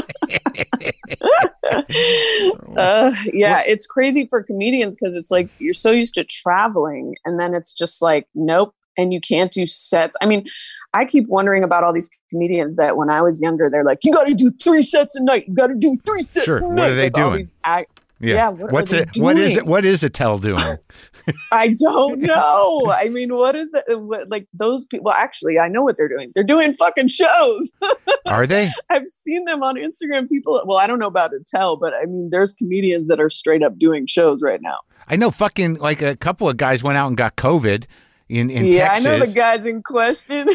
uh, yeah, it's crazy for comedians because it's like you're so used to traveling and then it's just like, nope. And you can't do sets. I mean, I keep wondering about all these comedians that when I was younger, they're like, you got to do three sets a night. You got to do three sets sure. a night. What are they like doing? Act- yeah. yeah. What What's are it? doing? What is it? What is Attell doing? I don't know. I mean, what is it? What, like those people, well, actually, I know what they're doing. They're doing fucking shows. Are they? I've seen them on Instagram. People, well, I don't know about Attell, but I mean, there's comedians that are straight up doing shows right now. I know fucking like a couple of guys went out and got COVID. In, in yeah, Texas. I know the guys in question.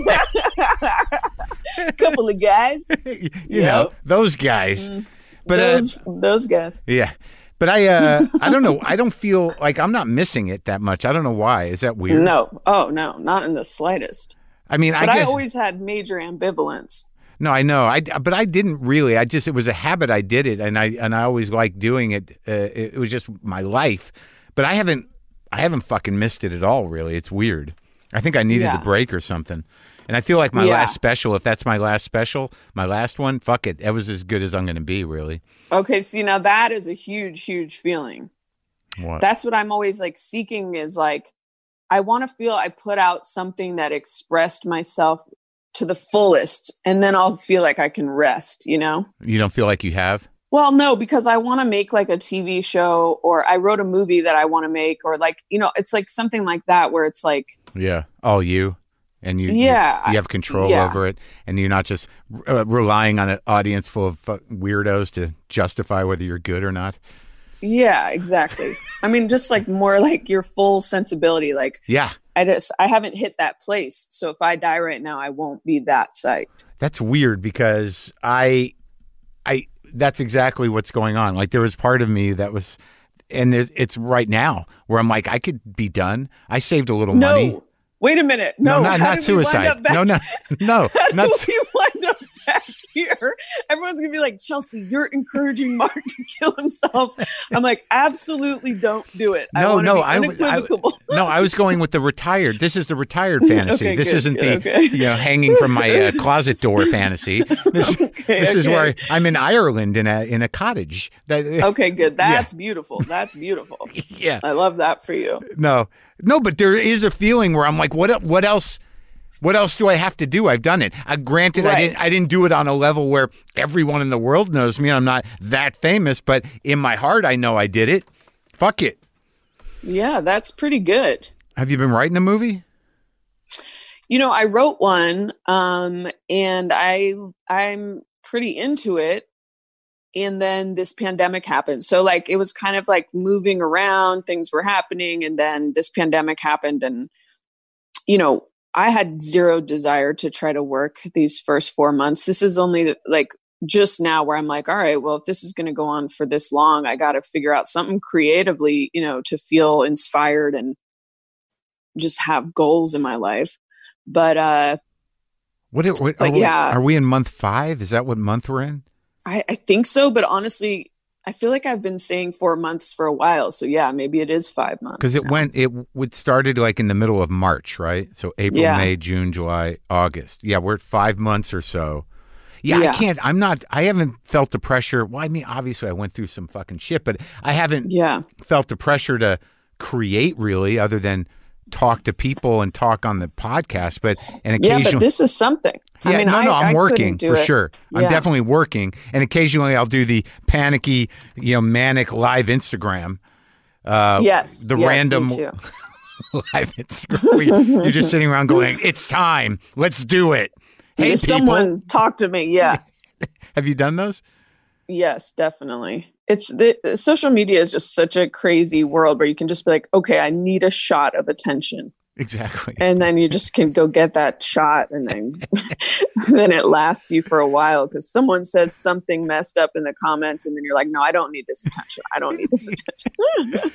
A couple of guys. You yep. know, those guys. Mm, but those, uh, those guys. Yeah. But I uh, I don't know. I don't feel like I'm not missing it that much. I don't know why. Is that weird? No. Oh, no. Not in the slightest. I mean, but I guess. I always had major ambivalence. No, I know. I but I didn't really. I just it was a habit. I did it, and I and I always liked doing it. Uh, it, it was just my life. But I haven't. I haven't fucking missed it at all, really. It's weird. I think I needed yeah. a break or something. And I feel like my yeah. last special, if that's my last special, my last one, fuck it. That was as good as I'm going to be, really. Okay, see, now that is a huge, huge feeling. What? That's what I'm always like seeking is like, I want to feel I put out something that expressed myself to the fullest, and then I'll feel like I can rest, you know? You don't feel like you have? Well, no, because I want to make like a T V show, or I wrote a movie that I want to make, or like, you know, it's like something like that where it's like, yeah, all you, and you, yeah, you, you have control yeah. over it, and you're not just uh, relying on an audience full of uh, weirdos to justify whether you're good or not. Yeah, exactly. I mean, just like more like your full sensibility. Like, yeah, I just, I haven't hit that place. So if I die right now, I won't be that psyched. That's weird because I, I, that's exactly what's going on. Like there was part of me that was, and it's right now where I'm like, I could be done. I saved a little no. money. Wait a minute. No, no not, not suicide. No, no, no. How not do we wind up back here? Everyone's going to be like, Chelsea, you're encouraging Mark to kill himself. I'm like, absolutely don't do it. No, I no. be I, unequivocal. I, no, I was going with the retired. This is the retired fantasy. Okay, this good, isn't good, the, okay. you know, hanging from my uh, closet door fantasy. This, okay, this okay. is where I, I'm in Ireland in a in a cottage. That, okay, good. That's yeah. beautiful. That's beautiful. Yeah. I love that for you. No, no, but there is a feeling where I'm like, what, what else? What else do I have to do? I've done it. Uh, granted, right. I didn't. I didn't do it on a level where everyone in the world knows me. I'm not that famous, but in my heart, I know I did it. Fuck it. Yeah, that's pretty good. Have you been writing a movie? You know, I wrote one, um, and I I'm pretty into it. And then this pandemic happened. So like it was kind of like moving around, things were happening, and then this pandemic happened, and you know. I had zero desire to try to work these first four months. This is only like just now where I'm like, all right, well, if this is going to go on for this long, I got to figure out something creatively, you know, to feel inspired and just have goals in my life. But, uh, what, what are, but we, yeah, are we in month five? Is that what month we're in? I, I think so. But honestly, I feel like I've been saying four months for a while. So yeah, maybe it is five months. Because it now. went, it, it started like in the middle of March, right? So April, yeah. May, June, July, August. Yeah, we're at five months or so. Yeah, yeah, I can't, I'm not, I haven't felt the pressure. Well, I mean, obviously I went through some fucking shit, but I haven't yeah. felt the pressure to create really other than talk to people and talk on the podcast. But and occasionally, yeah, but this is something. Yeah, I mean, no, no, I, I'm I working for it. sure. I'm yeah. definitely working, and occasionally I'll do the panicky, you know, manic live Instagram. Uh, yes, the yes, random me too. live Instagram. You're just sitting around going, "It's time. Let's do it." Hey, Just people. someone talk to me. Yeah. Have you done those? Yes, definitely. It's the, social media is just such a crazy world where you can just be like, okay, I need a shot of attention. Exactly. And then you just can go get that shot, and then then it lasts you for a while because someone says something messed up in the comments, and then you're like, no, I don't need this attention. I don't need this attention.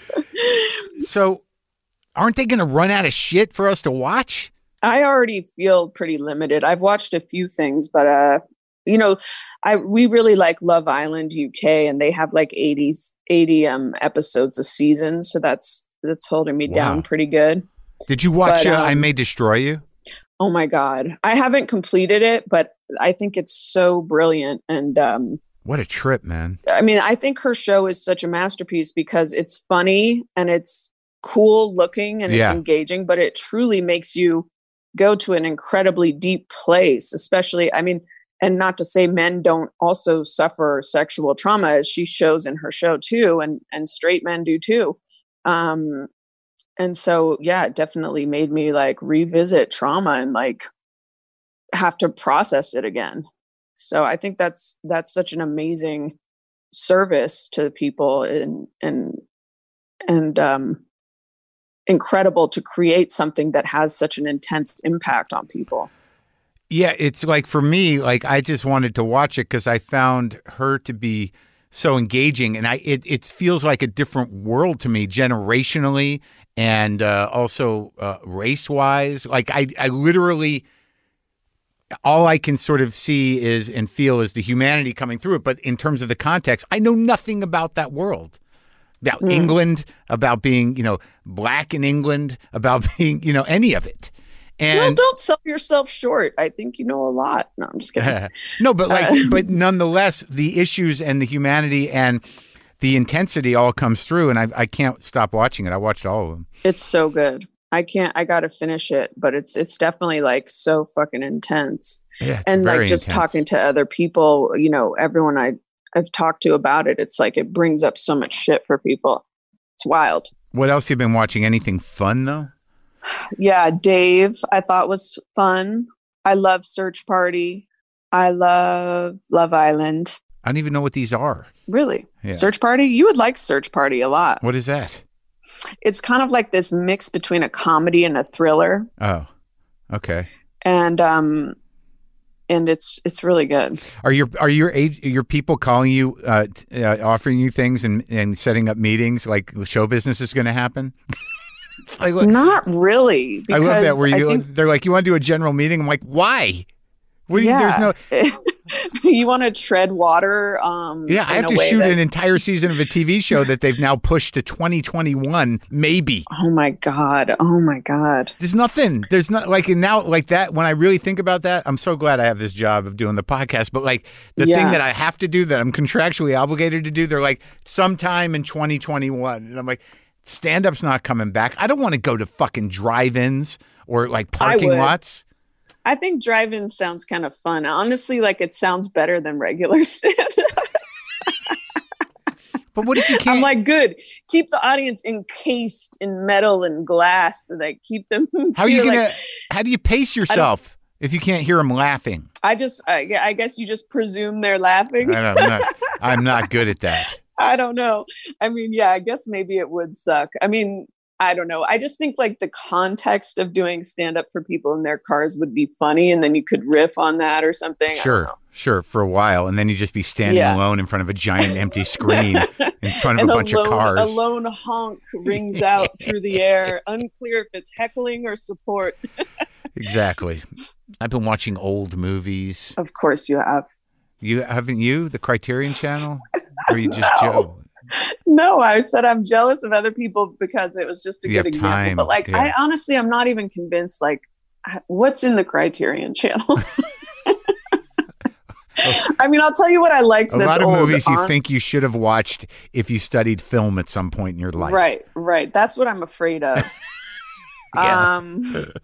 So aren't they going to run out of shit for us to watch? I already feel pretty limited. I've watched a few things, but uh, you know, I we really like Love Island U K, and they have like eighty, eighty um episodes a season, so that's that's holding me Wow. down pretty good. Did you watch But, uh, I um, May Destroy You? Oh my God. I haven't completed it, but I think it's so brilliant. And um, What a trip, man. I mean, I think her show is such a masterpiece because it's funny and it's cool looking and it's Yeah. engaging, but it truly makes you go to an incredibly deep place, especially, I mean, and not to say men don't also suffer sexual trauma, as she shows in her show too, and, and straight men do too. Um, And so, yeah, it definitely made me like revisit trauma and like have to process it again. So I think that's that's such an amazing service to people and and and um, incredible to create something that has such an intense impact on people. Yeah, it's like for me, like I just wanted to watch it because I found her to be so engaging, and I it it feels like a different world to me generationally. And uh, also uh, race-wise, like I, I literally, all I can sort of see is and feel is the humanity coming through it. But in terms of the context, I know nothing about that world, about Mm. England, about being, you know, black in England, about being, you know, any of it. And Well, don't sell yourself short. I think you know a lot. No, I'm just kidding. no, but like, Uh, but nonetheless, the issues and the humanity and the intensity all comes through, and I, I can't stop watching it. I watched all of them. It's so good. I can't, I got to finish it, but it's, it's definitely like so fucking intense. Yeah, it's And very like just intense. talking to other people, you know, everyone I, I've talked to about it, it's like it brings up so much shit for people. It's wild. What else you been watching? Anything fun though? Yeah, Dave, I thought was fun. I love Search Party. I love Love Island. I don't even know what these are. Really? Yeah. Search Party? You would like Search Party a lot. What is that? It's kind of like this mix between a comedy and a thriller. Oh, okay. And um and it's it's really good. Are your are your age your people calling you, uh, t- uh, offering you things and, and setting up meetings like show business is going to happen? Like, what- Not really. I Because love that. Where I you think, they're like, you want to do a general meeting? I'm like, why? What do you, yeah. There's no. You want to tread water. Um, Yeah, I in have a to way shoot that- an entire season of a T V show that they've now pushed to twenty twenty-one, maybe. Oh my God. Oh my God. There's nothing. There's not like and now like that. When I really think about that, I'm so glad I have this job of doing the podcast. But like the Yeah. thing that I have to do that I'm contractually obligated to do, they're like sometime in twenty twenty-one, and I'm like, stand up's not coming back. I don't want to go to fucking drive-ins or like parking would. lots. I think drive-in sounds kind of fun. Honestly, like it sounds better than regular stand-up. But what if you can't? I'm like, good. Keep the audience encased in metal and glass. So like keep them. how are you feel gonna? like- how do you pace yourself if you can't hear them laughing? I just, I, I guess you just presume they're laughing. I don't, I'm, not, I'm not good at that. I don't know. I mean, yeah, I guess maybe it would suck. I mean, I don't know. I just think like the context of doing stand up for people in their cars would be funny. And then you could riff on that or something. I don't Sure, know. sure, for a while, and then you just be standing Yeah. alone in front of a giant empty screen in front of And a bunch lone, of cars. a lone honk rings out through the air. Unclear if it's heckling or support. Exactly. I've been watching old movies. Of course you have. You haven't you the Criterion Channel, or you just No. Joe? No, I said I'm jealous of other people because it was just a You good have example. time, But like, yeah. I honestly, I'm not even convinced. Like, I- what's in the Criterion Channel? I mean, I'll tell you what I liked. A That's lot of old. movies you On- think you should have watched if you studied film at some point in your life. Right, right. That's what I'm afraid of. Yeah. Um,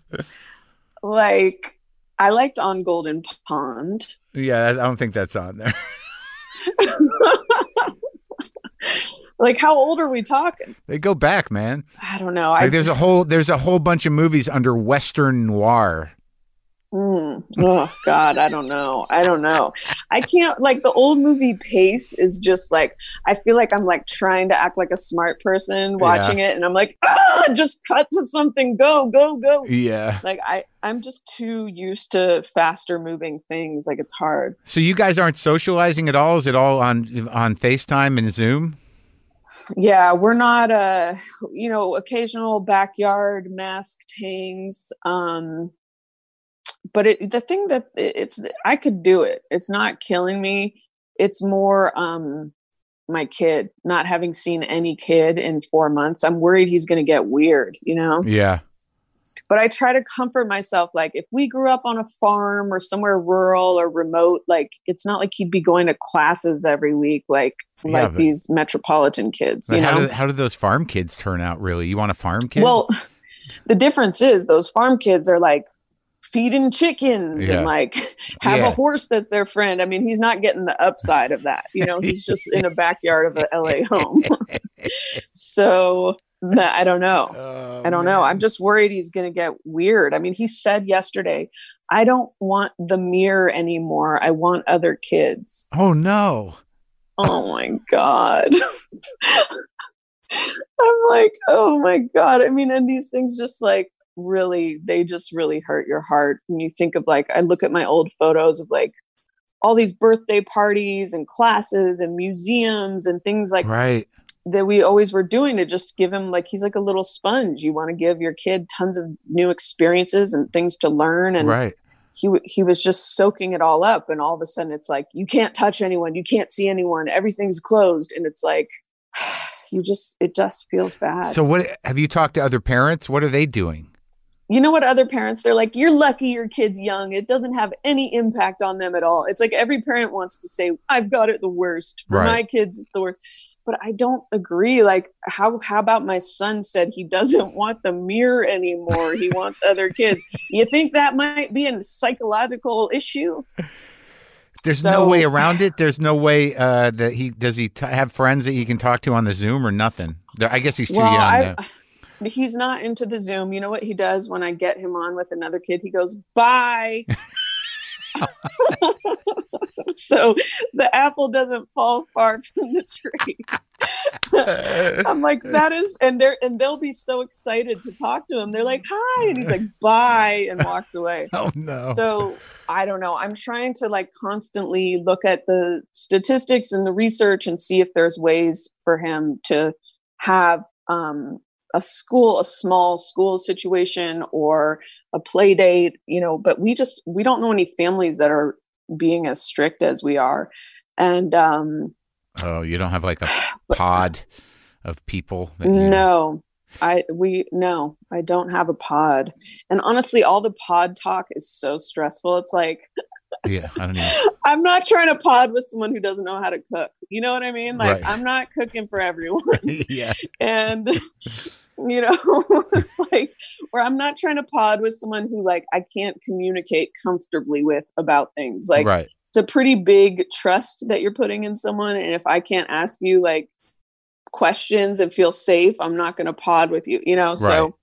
like I liked On Golden Pond. Yeah, I don't think that's on there. Like, how old are we talking? They go back, man. I don't know. I Like, there's a whole there's a whole bunch of movies under Western noir. Hmm. Oh God, I don't know. I don't know. I can't, like, the old movie pace is just like, I feel like I'm like trying to act like a smart person watching Yeah. it, and I'm like, ah, just cut to something, go, go, go. Yeah. Like I, I'm just too used to faster moving things. Like it's hard. So you guys aren't socializing at all? Is it all on on FaceTime and Zoom? Yeah, we're not uh you know, occasional backyard masked hangs. Um but it, the thing that it- it's I could do it. It's not killing me. It's more um my kid, not having seen any kid in four months. I'm worried he's going to get weird, you know? Yeah. But I try to comfort myself. Like if we grew up on a farm or somewhere rural or remote, like it's not like he'd be going to classes every week, like, Yeah, like but- these metropolitan kids, But you how know? do, how do those farm kids turn out, really? You want a farm kid? Well, the difference is those farm kids are like feeding chickens Yeah. and like have Yeah. a horse that's their friend. I mean, he's not getting the upside of that. You know, he's just in a backyard of a L A home. So nah, I don't know. Oh, I don't know. man. I'm just worried he's going to get weird. I mean, he said yesterday, I don't want the mirror anymore. I want other kids. Oh, no. Oh my God. I'm like, oh my God. I mean, and these things just like really, they just really hurt your heart. When you think of like, I look at my old photos of like all these birthday parties and classes and museums and things like Right. that we always were doing to just give him, like, he's like a little sponge. You want to give your kid tons of new experiences and things to learn. And Right. he, w- he was just soaking it all up. And all of a sudden it's like, you can't touch anyone. You can't see anyone. Everything's closed. And it's like, you just, it just feels bad. So what have you talked to other parents? What are they doing? You know what, other parents, they're like, you're lucky your kid's young. It doesn't have any impact on them at all. It's like every parent wants to say, I've got it the worst. For Right. my kids, it's the worst. But I don't agree. Like, how how about my son said he doesn't want the mirror anymore? He wants other kids. You think that might be a psychological issue? There's no So- way around it. There's no way uh, that he does he t- have friends that he can talk to on the Zoom or nothing. There- I guess he's too Well, young. I, to- he's not into the Zoom. You know what he does when I get him on with another kid? He goes, bye. So the apple doesn't fall far from the tree. I'm like, that is, and they're, and they'll be so excited to talk to him. They're like, hi. And he's like, bye, and walks away. Oh no. So I don't know. I'm trying to like constantly look at the statistics and the research and see if there's ways for him to have um, a school, a small school situation or a play date, you know, but we just, we don't know any families that are being as strict as we are. And um, Oh, you don't have like a pod of people that you... no, I, we, no, I don't have a pod. And honestly, all the pod talk is so stressful. It's like, Yeah, I don't know. I'm not trying to pod with someone who doesn't know how to cook. You know what I mean? Like, Right. I'm not cooking for everyone. Yeah. And, you know, it's like, or I'm not trying to pod with someone who, like, I can't communicate comfortably with about things. Like, Right. it's a pretty big trust that you're putting in someone. And if I can't ask you, like, questions and feel safe, I'm not going to pod with you, you know? So,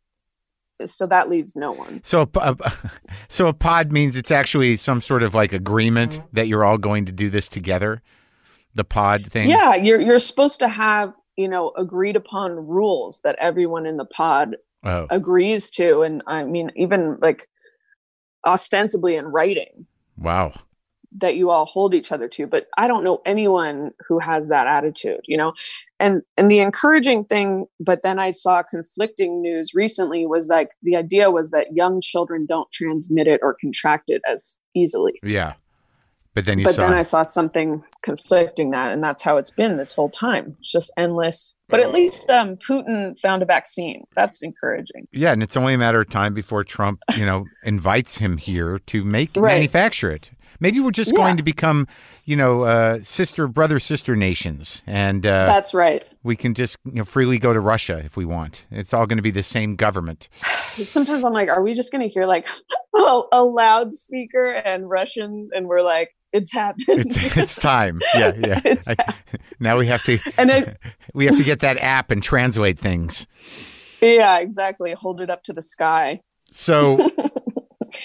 so that leaves no one. So, a, p- a- so a pod means it's actually some sort of like agreement that you're all going to do this together. The pod thing. Yeah, you're you're supposed to have, you know, agreed upon rules that everyone in the pod Oh, agrees to. And I mean, even like ostensibly in writing wow. that you all hold each other to. But I don't know anyone who has that attitude, you know. And and the encouraging thing, but then I saw conflicting news recently, was like the idea was that young children don't transmit it or contract it as easily. Yeah. But then you But saw. then I saw something conflicting that, and that's how it's been this whole time. It's just endless. But at least um, Putin found a vaccine. That's encouraging. Yeah, and it's only a matter of time before Trump, you know, invites him here to make Right. manufacture it. Maybe we're just Yeah. going to become, you know, uh, sister, brother, sister nations, and uh, That's right. we can just you know, freely go to Russia if we want. It's all going to be the same government. Sometimes I'm like, are we just going to hear like a, a loudspeaker and Russian, and we're like, it's happened. It's, it's time. Yeah, yeah. It's I- now we have to. And it, we have to get that app and translate things. yeah, exactly. Hold it up to the sky. So,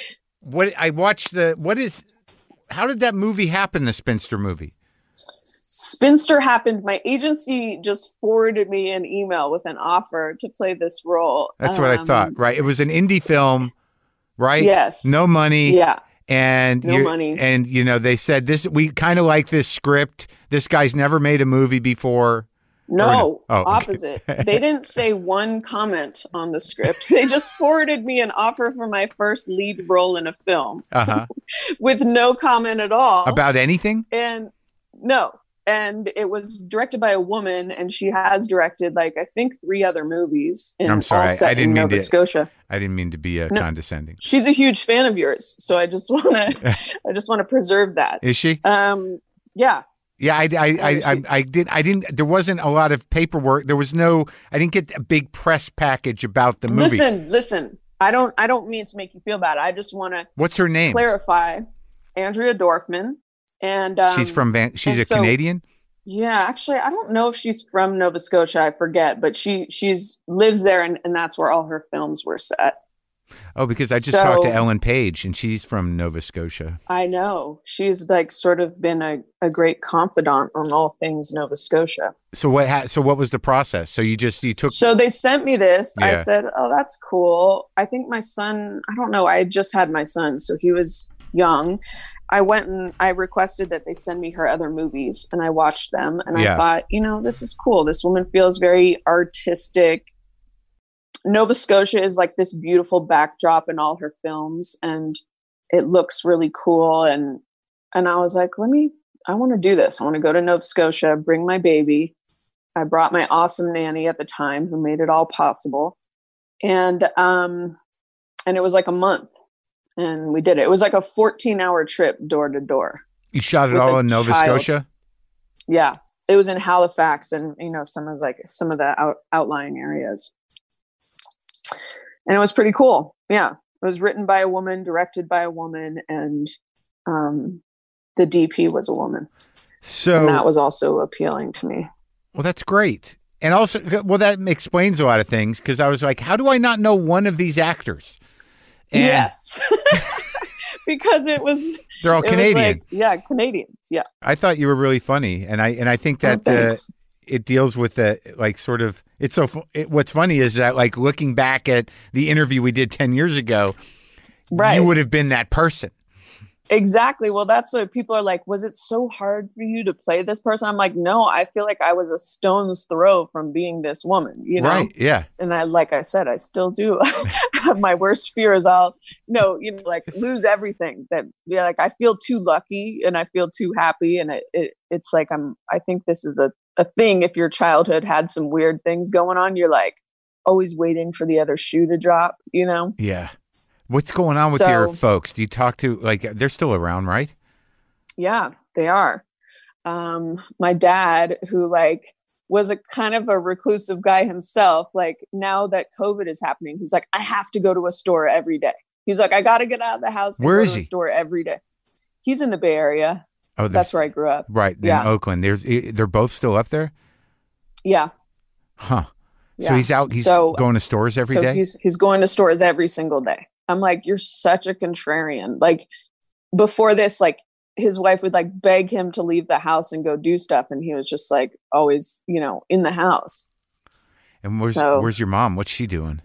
what I watched the what is how did that movie happen? The Spinster movie. Spinster happened. My agency just forwarded me an email with an offer to play this role. That's what um, I thought. Right. It was an indie film, right? Yes. No money. Yeah. And no money. And you know, they said this. We kind of like this script. This guy's never made a movie before. No, no? Oh, opposite. okay. They didn't say one comment on the script. They just forwarded me an offer for my first lead role in a film uh-huh. with no comment at all about anything. And no. And it was directed by a woman, and she has directed, like, I think three other movies. In, I'm sorry, all set I didn't in mean Nova to. Scotia. I didn't mean to be uh, no, condescending. She's a huge fan of yours, so I just want to, I just want to preserve that. Is she? Um, yeah. Yeah, I, I, I, I, I did. I didn't. There wasn't a lot of paperwork. There was no. I didn't get a big press package about the movie. Listen, listen. I don't. I don't mean to make you feel bad. I just want to. What's her name? Clarify. Andrea Dorfman, and um, she's from. Van- she's a so, Canadian. Yeah, actually, I don't know if she's from Nova Scotia. I forget, but she she's lives there, and, and that's where all her films were set. Oh, because I just so, talked to Ellen Page, and she's from Nova Scotia. I know. She's like sort of been a, a great confidant on all things Nova Scotia. So what ha- So what was the process? So you just, you took... So they sent me this. Yeah. I said, oh, that's cool. I think my son, I don't know. I had just had my son, so he was young. I went and I requested that they send me her other movies, and I watched them. And yeah. I thought, you know, this is cool. This woman feels very artistic. Nova Scotia is like this beautiful backdrop in all her films, and it looks really cool. And, and I was like, let me, I want to do this. I want to go to Nova Scotia, bring my baby. I brought my awesome nanny at the time who made it all possible. And, um, and it was like a month, and we did it. It was like a fourteen hour trip door to door. You shot it all in Nova child. Scotia? Yeah. It was in Halifax and, you know, some of like some of the out, outlying areas. And it was pretty cool. Yeah. It was written by a woman, directed by a woman, and um, the D P was a woman. So and that was also appealing to me. Well, that's great. And also, well, that explains a lot of things, because I was like, how do I not know one of these actors? And yes. Because it was... They're all Canadian. Like, yeah, Canadians. Yeah. I thought you were really funny. And I and I think that oh, uh, it deals with the, like, sort of... It's so. It, what's funny is that, like, looking back at the interview we did ten years ago, right. you would have been that person. Exactly. Well, that's what people are like, was it so hard for you to play this person? I'm like, no, I feel like I was a stone's throw from being this woman, you know? Right. Yeah. And I, like I said, I still do have my worst fear is I'll, no, you know, like lose everything that, yeah, like I feel too lucky and I feel too happy. And it, it it's like, I'm, I think this is a, a thing. If your childhood had some weird things going on, you're like always waiting for the other shoe to drop, you know? Yeah. What's going on with so, your folks? Do you talk to, like, they're still around, right? Yeah, they are. Um, my dad, who like was a kind of a reclusive guy himself, like now that COVID is happening, he's like, I have to go to a store every day. He's like, I got to get out of the house and Where go is to a he? store every day. He's in the Bay Area. Oh, that's where I grew up. Right. In yeah. Oakland. There's, they're both still up there? Yeah. Huh. Yeah. So he's out, he's so, going to stores every so day? He's, he's going to stores every single day. I'm like, you're such a contrarian. Like before this, like his wife would like beg him to leave the house and go do stuff. And he was just like always, you know, in the house. And where's, so, where's your mom? What's she doing?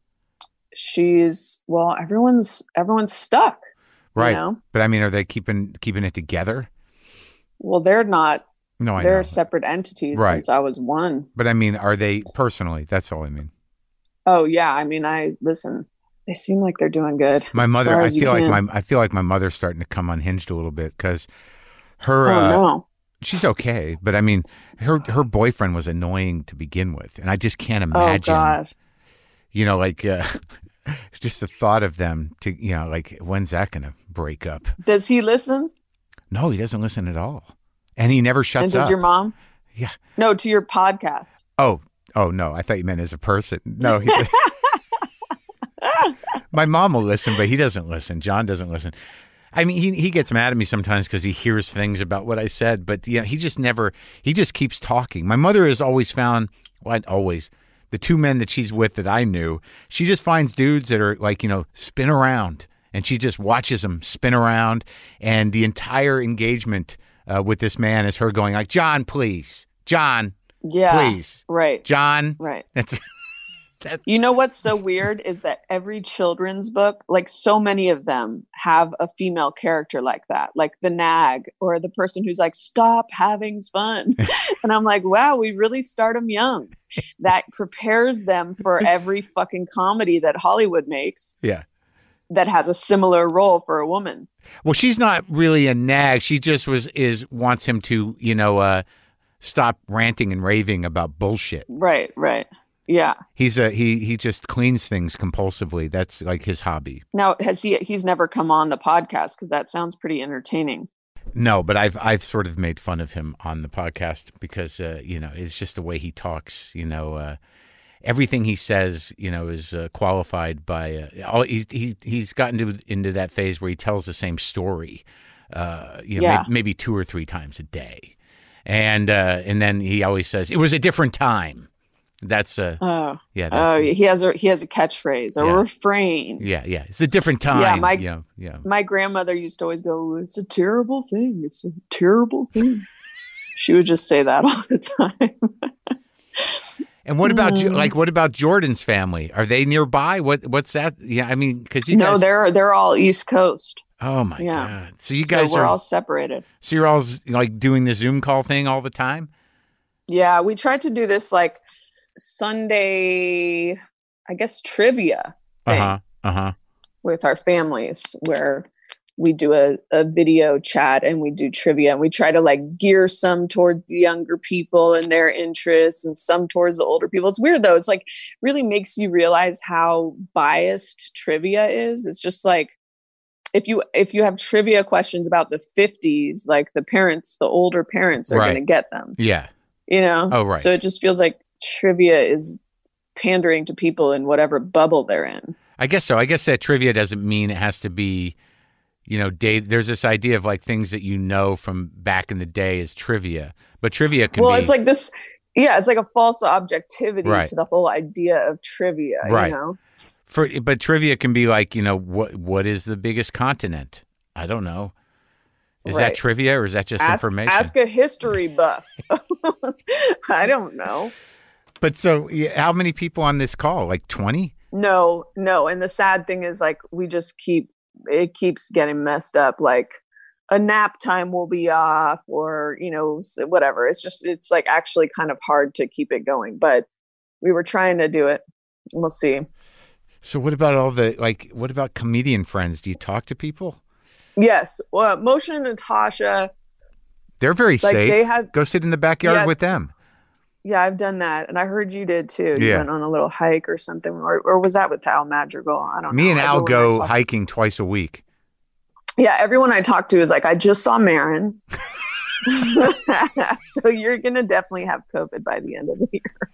She's, well, everyone's, everyone's stuck. Right. You know? But I mean, are they keeping, keeping it together? Well, they're not. No, I they're know. separate entities right. since I was one. But I mean, are they personally? That's all I mean. Oh yeah. I mean, I listen, they seem like they're doing good. My mother, I feel like my, I feel like my mother's starting to come unhinged a little bit because her, oh, uh, no. she's okay. But I mean, her, her boyfriend was annoying to begin with. And I just can't imagine, oh, God. you know, like, uh, just the thought of them to, you know, like, when's that going to break up? Does he listen? No, he doesn't listen at all. And he never shuts up. And does up. your mom? Yeah. No, to your podcast. Oh, oh no. I thought you meant as a person. No, he my mom will listen, but he doesn't listen. John doesn't listen. I mean, he he gets mad at me sometimes because he hears things about what I said, but you know, he just never, he just keeps talking. My mother has always found, well, always, the two men that she's with that I knew, she just finds dudes that are like, you know, spin around and she just watches him spin around, and the entire engagement uh, with this man is her going like, John, please, John, Yeah. please, Right. John. Right. That's that. You know what's so weird is that every children's book, like so many of them, have a female character like that, like the nag or the person who's like, stop having fun. And I'm like, wow, we really start them young. That prepares them for every fucking comedy that Hollywood makes. Yeah. That has a similar role for a woman. Well, she's not really a nag. She just was is wants him to, you know, uh, stop ranting and raving about bullshit. Right. Right. Yeah. He's a he he just cleans things compulsively. That's like his hobby. Now, has he he's never come on the podcast because that sounds pretty entertaining. No, but I've I've sort of made fun of him on the podcast because uh, you know, it's just the way he talks, you know, uh, everything he says, you know, is uh, qualified by uh, all he's he he's gotten to into that phase where he tells the same story uh, you know, Yeah. maybe, maybe two or three times a day. And uh, and then he always says it was a different time. That's uh Oh, yeah. oh, That's, he has a he has a catchphrase, a Yeah. refrain. yeah, yeah. It's a different time. Yeah, my- you know, yeah. My grandmother used to always go, "It's a terrible thing. It's a terrible thing." She would just say that all the time. And what about Jo- Mm. like what about Jordan's family? Are they nearby? What what's that? Yeah, I mean, because you No, guys. they're they're all East Coast. Oh my yeah. god! So you guys so we're are all separated. so you're all like doing the Zoom call thing all the time. Yeah, we tried to do this like Sunday, I guess, trivia Uh thing huh. Uh huh. with our families where we do a, a video chat and we do trivia and we try to like gear some towards the younger people and their interests and some towards the older people. It's weird though. It's like really makes you realize how biased trivia is. It's just like if you if you have trivia questions about the fifties, like the parents, the older parents are Right. going to get them, Yeah. you know? Oh, right. So it just feels like trivia is pandering to people in whatever bubble they're in. I guess so. I guess that trivia doesn't mean it has to be, you know, date. There's this idea of like things that you know from back in the day is trivia, but trivia can Well, be. it's like this, yeah, it's like a false objectivity Right. to the whole idea of trivia, Right. you know? For, but trivia can be like, you know, what what is the biggest continent? I don't know. Is that Right. trivia or is that just Ask, information? ask a history buff. I don't know. But so, yeah, how many people on this call? Like twenty? No, no. And the sad thing is like, we just keep, it keeps getting messed up. Like a nap time will be off or, you know, s- whatever. It's just, it's like actually kind of hard to keep it going, but we were trying to do it. We'll see. So what about all the like? What about comedian friends? Do you talk to people? Yes. Well, Moshe and Natasha, They're very like safe. they had, Go sit in the backyard Yeah. with them. yeah, I've done that. And I heard you did too. You Yeah. went on a little hike or something, or, or was that with Al Madrigal? I don't know. Me and Al Everyone I go talk- hiking twice a week. Yeah, everyone I talk to is like, I just saw Marin. So you're going to definitely have COVID by the end of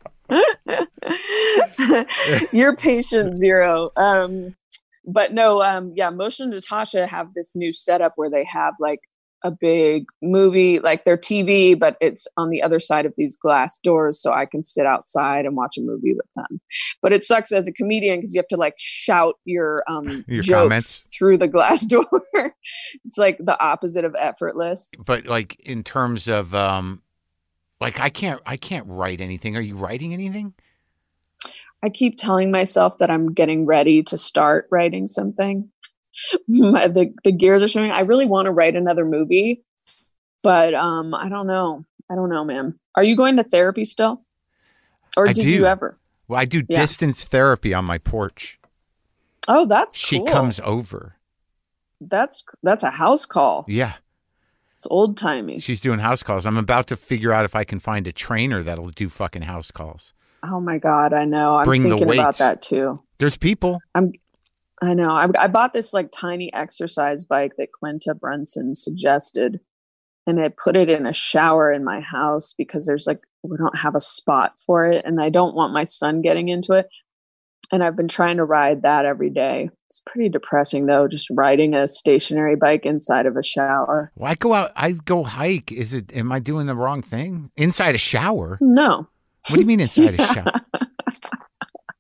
the year. You're patient zero. Um, but no, um, yeah, Moshe and Natasha have this new setup where they have like a big movie, like their T V, but it's on the other side of these glass doors. So I can sit outside and watch a movie with them. But it sucks as a comedian because you have to like shout your, um, Your jokes comments. through the glass door. It's like the opposite of effortless. But like in terms of um, like I can't I can't write anything. Are you writing anything? I keep telling myself that I'm getting ready to start writing something. My, the the gears are showing. I really want to write another movie, but um, I don't know. I don't know, man. Are you going to therapy still, or I did do. you ever? Well, I do Yeah. distance therapy on my porch. Oh, that's She cool. comes over. That's that's a house call. Yeah, It's old timey. she's doing house calls. I'm about to figure out if I can find a trainer that'll do fucking house calls. Oh my god, I know. I'm Bring the thinking about weights. that too. There's people. I know. I, I bought this like tiny exercise bike that Quinta Brunson suggested, and I put it in a shower in my house because there's like, we don't have a spot for it, and I don't want my son getting into it. And I've been trying to ride that every day. It's pretty depressing though, just riding a stationary bike inside of a shower. Well, I go out. I go hike. Is it? Am I doing the wrong thing? Inside a shower? No. What do you mean inside a shower?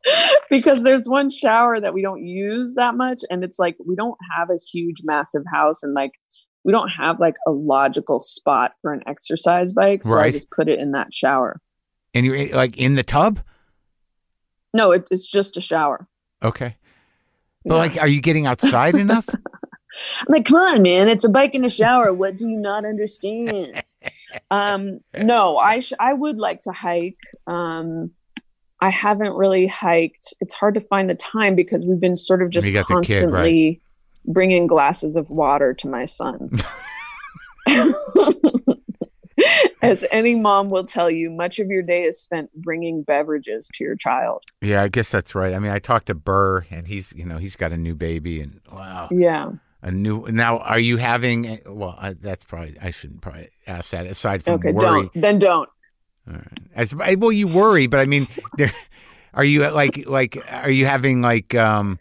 because there's one shower that we don't use that much. And it's like, we don't have a huge, massive house. And like, we don't have like a logical spot for an exercise bike. So Right. I just put it in that shower. And you're like in the tub? No, it, it's just a shower. Okay. But Yeah. like, are you getting outside enough? I'm like, come on, man, it's a bike in a shower. What do you not understand? um, no, I sh- I would like to hike. Um, I haven't really hiked. It's hard to find the time because we've been sort of just You got the kid, constantly bringing glasses of water to my son. As any mom will tell you, much of your day is spent bringing beverages to your child. Yeah, I guess that's right. I mean, I talked to Burr, and he's, you know, he's got a new baby, and wow, Yeah. a new. Now, are you having? Well, I, that's probably I shouldn't probably ask that. Aside from Okay, worry, don't. Then don't. All right. As, well, you worry, but I mean, there, are you like like are you having like um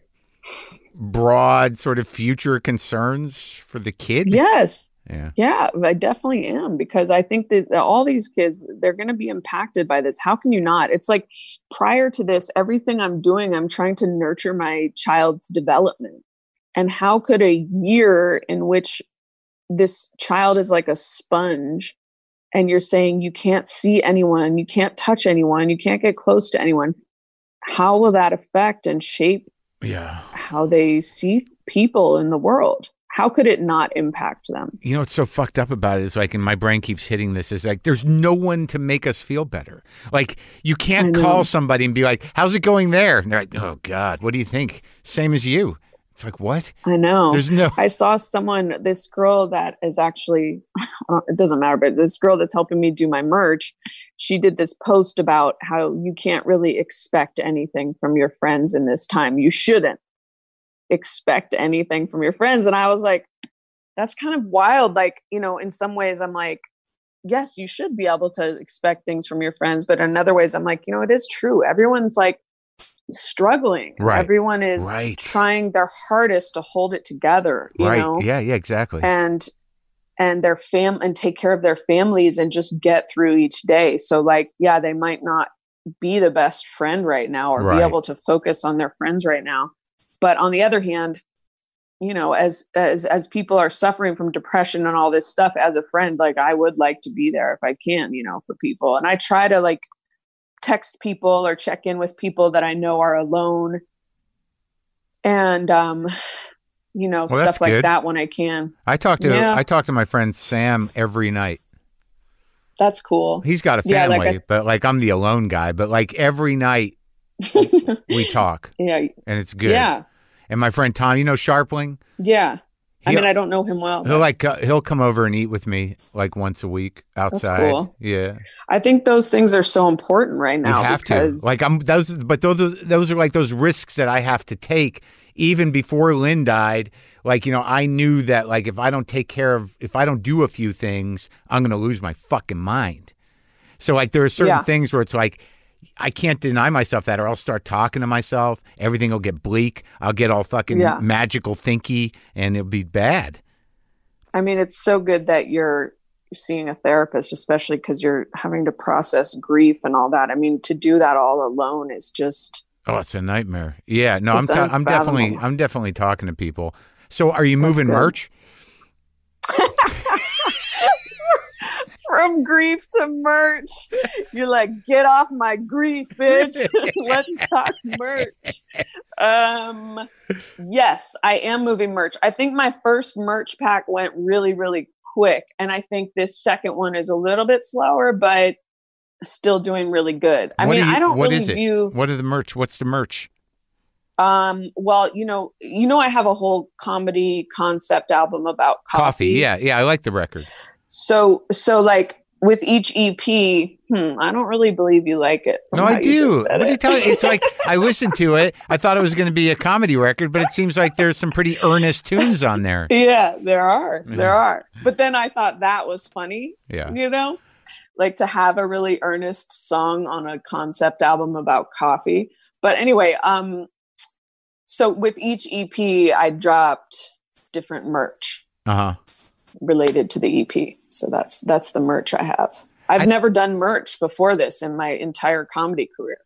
broad sort of future concerns for the kid? Yes. Yeah. Yeah, I definitely am, because I think that all these kids, they're going to be impacted by this. How can you not? It's like prior to this, everything I'm doing, I'm trying to nurture my child's development. And how could a year in which this child is like a sponge and you're saying you can't see anyone, you can't touch anyone, you can't get close to anyone, how will that affect and shape Yeah. how they see people in the world? How could it not impact them? You know what's so fucked up about it is like, and my brain keeps hitting this, is like there's no one to make us feel better. Like you can't call somebody and be like, how's it going there? And they're like, oh God, what do you think? Same as you. It's like, what? I know. There's no. I saw someone, this girl that is actually, uh, it doesn't matter, but this girl that's helping me do my merch, she did this post about how you can't really expect anything from your friends in this time. You shouldn't expect anything from your friends. And I was like, that's kind of wild. Like, you know, in some ways I'm like, yes, you should be able to expect things from your friends. But in other ways I'm like, you know, it is true. Everyone's like struggling. Right. Everyone is Right. trying their hardest to hold it together, you Right. know? Yeah. Yeah. Exactly. And, and their fam and take care of their families and just get through each day. So like, yeah, they might not be the best friend right now or Right. be able to focus on their friends right now. But on the other hand, you know, as as as people are suffering from depression and all this stuff, as a friend, like I would like to be there if I can, you know, for people. And I try to like text people or check in with people that I know are alone. And um, you know, Well, stuff like good. that when I can. I talk to Yeah. I talk to my friend Sam every night. That's cool. He's got a Yeah, family, like I- but like I'm the alone guy. But like every night we talk, Yeah. and it's good. Yeah. And my friend Tom, you know Sharpling? Yeah. I He'll- mean, I don't know him well. He'll but like uh, he'll come over and eat with me like once a week outside. cool. Yeah, I think those things are so important right now. you have because to. Like I'm those, but those are- those are like those risks that I have to take. Even before Lynn died, like you know, I knew that like if I don't take care of, if I don't do a few things, I'm gonna lose my fucking mind. So like there are certain Yeah. things where it's like I can't deny myself that, or I'll start talking to myself. Everything will get bleak. I'll get all fucking Yeah. magical thinky, and it'll be bad. I mean, it's so good that you're seeing a therapist, especially because you're having to process grief and all that. I mean, to do that all alone is just, Oh, it's a nightmare. Yeah, no, I'm It's ta- I'm definitely unfathomable. I'm definitely talking to people. So, are you moving good. merch? from grief to merch. You're like, get off my grief, bitch. Let's talk merch. Um, yes, I am moving merch. I think my first merch pack went really, really quick. And I think this second one is a little bit slower, but still doing really good. I What mean, do you- I don't what really is it? view, What are the merch? What's the merch? um, well, you know, you know, I have a whole comedy concept album about coffee. Coffee. Yeah, yeah, I like the record. So, so like with each E P, hmm, I don't really believe you like it. from No, how I you do. just said What do you it. tell? It's like I listened to it. I thought it was going to be a comedy record, but it seems like there's some pretty earnest tunes on there. Yeah, there are. Yeah. There are. But then I thought that was funny, Yeah. you know, like to have a really earnest song on a concept album about coffee. But anyway, um, so with each E P, I dropped different merch Uh huh. related to the E P. So that's that's the merch I have. I've I- never done merch before this in my entire comedy career.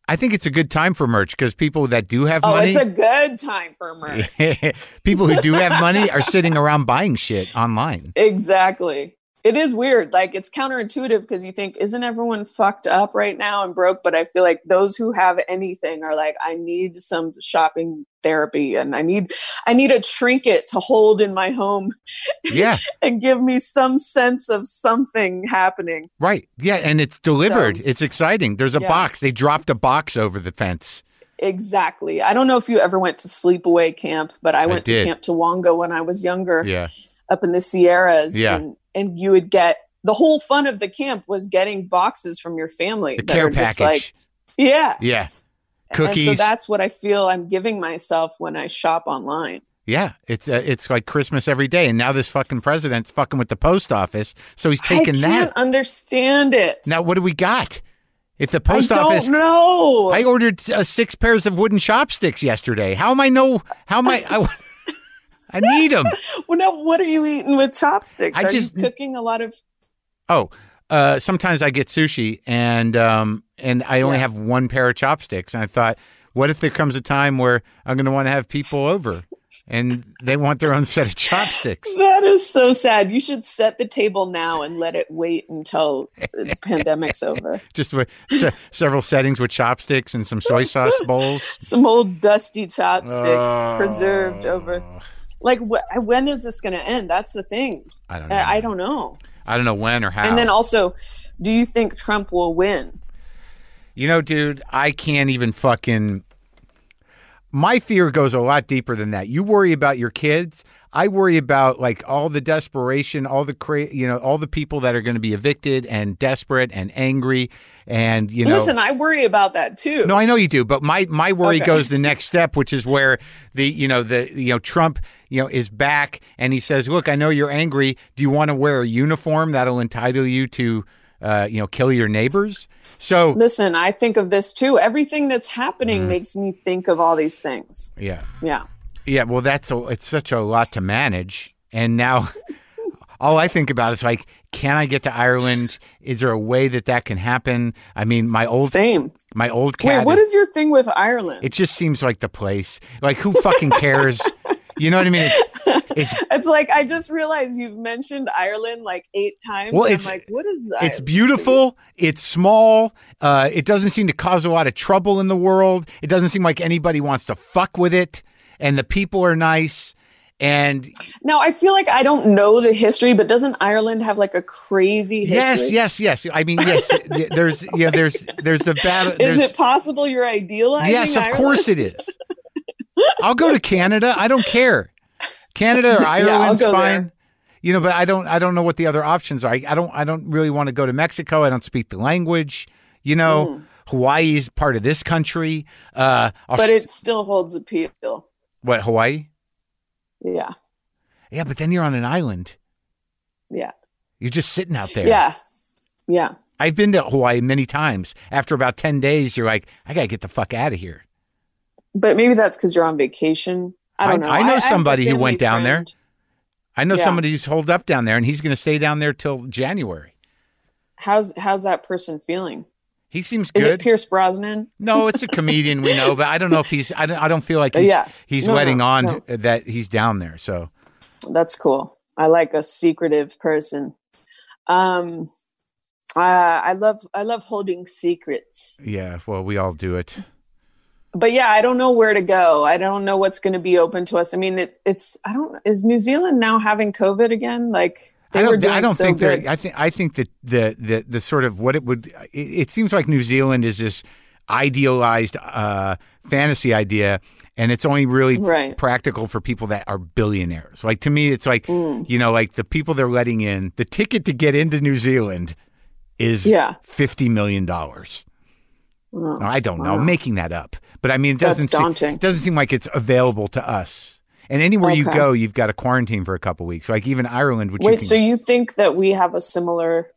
I think it's a good time for merch because people that do have Oh, money, it's a good time for merch. people who do have money are sitting around buying shit online. Exactly. It is weird. Like, it's counterintuitive because you think, isn't everyone fucked up right now and broke? But I feel like those who have anything are like, I need some shopping therapy and I need, I need a trinket to hold in my home. Yeah. And give me some sense of something happening. Right. Yeah. And it's delivered. So, it's exciting. There's a yeah. box. They dropped a box over the fence. Exactly. I don't know if you ever went to sleepaway camp, but I, I went did. to Camp Tawonga when I was younger. Yeah. Up in the Sierras. Yeah. And, and you would get, the whole fun of the camp was getting boxes from your family. The that care are just package. Like, yeah. Yeah. Cookies. And so that's what I feel I'm giving myself when I shop online. Yeah. It's uh, it's like Christmas every day. And now this fucking president's fucking with the post office. So he's taking that. I can't understand it. Now, what do we got? If the post I office. don't know. I ordered uh, six pairs of wooden chopsticks yesterday. How am I know? How am I? I I need them. Well, now, what are you eating with chopsticks? I are just- you cooking a lot of? Oh, uh, sometimes I get sushi and um, and I only Yeah. have one pair of chopsticks. And I thought, what if there comes a time where I'm going to want to have people over and they want their own set of chopsticks? That is so sad. You should set the table now and let it wait until the pandemic's over. Just with se- several settings with chopsticks and some soy sauce bowls. Some old dusty chopsticks Oh. preserved over. Like, wh- when is this going to end? That's the thing. I don't know. I, I don't know. I don't know when or how. And then also, do you think Trump will win? You know, dude, I can't even fucking. My fear goes a lot deeper than that. You worry about your kids. I worry about like all the desperation, all the cra- you know, all the people that are going to be evicted and desperate and angry, and you know. Listen, I worry about that too. No, I know you do, but my my worry Okay. goes the next step, which is where the you know the you know Trump you know is back and he says, "Look, I know you're angry. Do you want to wear a uniform that'll entitle you to uh, you know kill your neighbors?" So Listen, I think of this too. Everything that's happening Mm-hmm. makes me think of all these things. yeah. Yeah. Yeah, well, that's a, it's such a lot to manage, and now all I think about is like, can I get to Ireland? Is there a way that that can happen? I mean, my old Same. my old cat. Wait, what is your thing with Ireland? It just seems like the place. Like, who fucking cares? You know what I mean? It's, it's It's like, I just realized you've mentioned Ireland like eight times. Well, and it's- I'm like, what is it's Ireland? beautiful. It's small. Uh, it doesn't seem to cause a lot of trouble in the world. It doesn't seem like anybody wants to fuck with it. And the people are nice. And Now, I feel like I don't know the history, but doesn't Ireland have like a crazy history? yes, yes, yes. I mean, yes. th- there's, you know, there's, there's the battle. Is there's- it possible you're idealizing Yes, of Ireland? course it is. I'll go to Canada. I don't care. Canada or I'll Ireland's go fine. there. You know, but I don't. I don't know what the other options are. I, I don't. I don't really want to go to Mexico. I don't speak the language. You know, Mm. Hawaii is part of this country. Uh, Aus- But it still holds appeal. what Hawaii? Yeah. Yeah, but then you're on an island. Yeah. You're just sitting out there. Yeah. Yeah. I've been to Hawaii many times. After about ten days, you're like, I gotta get the fuck out of here. But maybe that's because you're on vacation. I don't I- know. I know have a somebody who family went down there. friend. I know Yeah. somebody who's holed up down there, and he's going to stay down there till January. How's how's that person feeling? He seems Is good. it Pierce Brosnan? No, it's a comedian we know, but I don't know if he's. I don't. I don't feel like he's. Yeah. He's No, letting no, on no. that he's down there. So That's cool. I like a secretive person. Um, uh, I love I love holding secrets. yeah, well, we all do it. But yeah, I don't know where to go. I don't know what's going to be open to us. I mean, it, it's I don't. Is New Zealand now having COVID again? Like they I were don't. doing I don't so think good. they're. I think. I think that the the the sort of what it would. It, it seems like New Zealand is this idealized uh, fantasy idea, and it's only really Right. practical for people that are billionaires. Like to me, it's like Mm. you know, like the people they're letting in. The ticket to get into New Zealand is Yeah. fifty million dollars. Oh, I don't know. wow. I'm making that up, but I mean, it doesn't That's seem, daunting. it doesn't seem like it's available to us. And anywhere you Okay. go, you've got to quarantine for a couple weeks. Like even Ireland, which you Wait, can, so you think that we have a similar?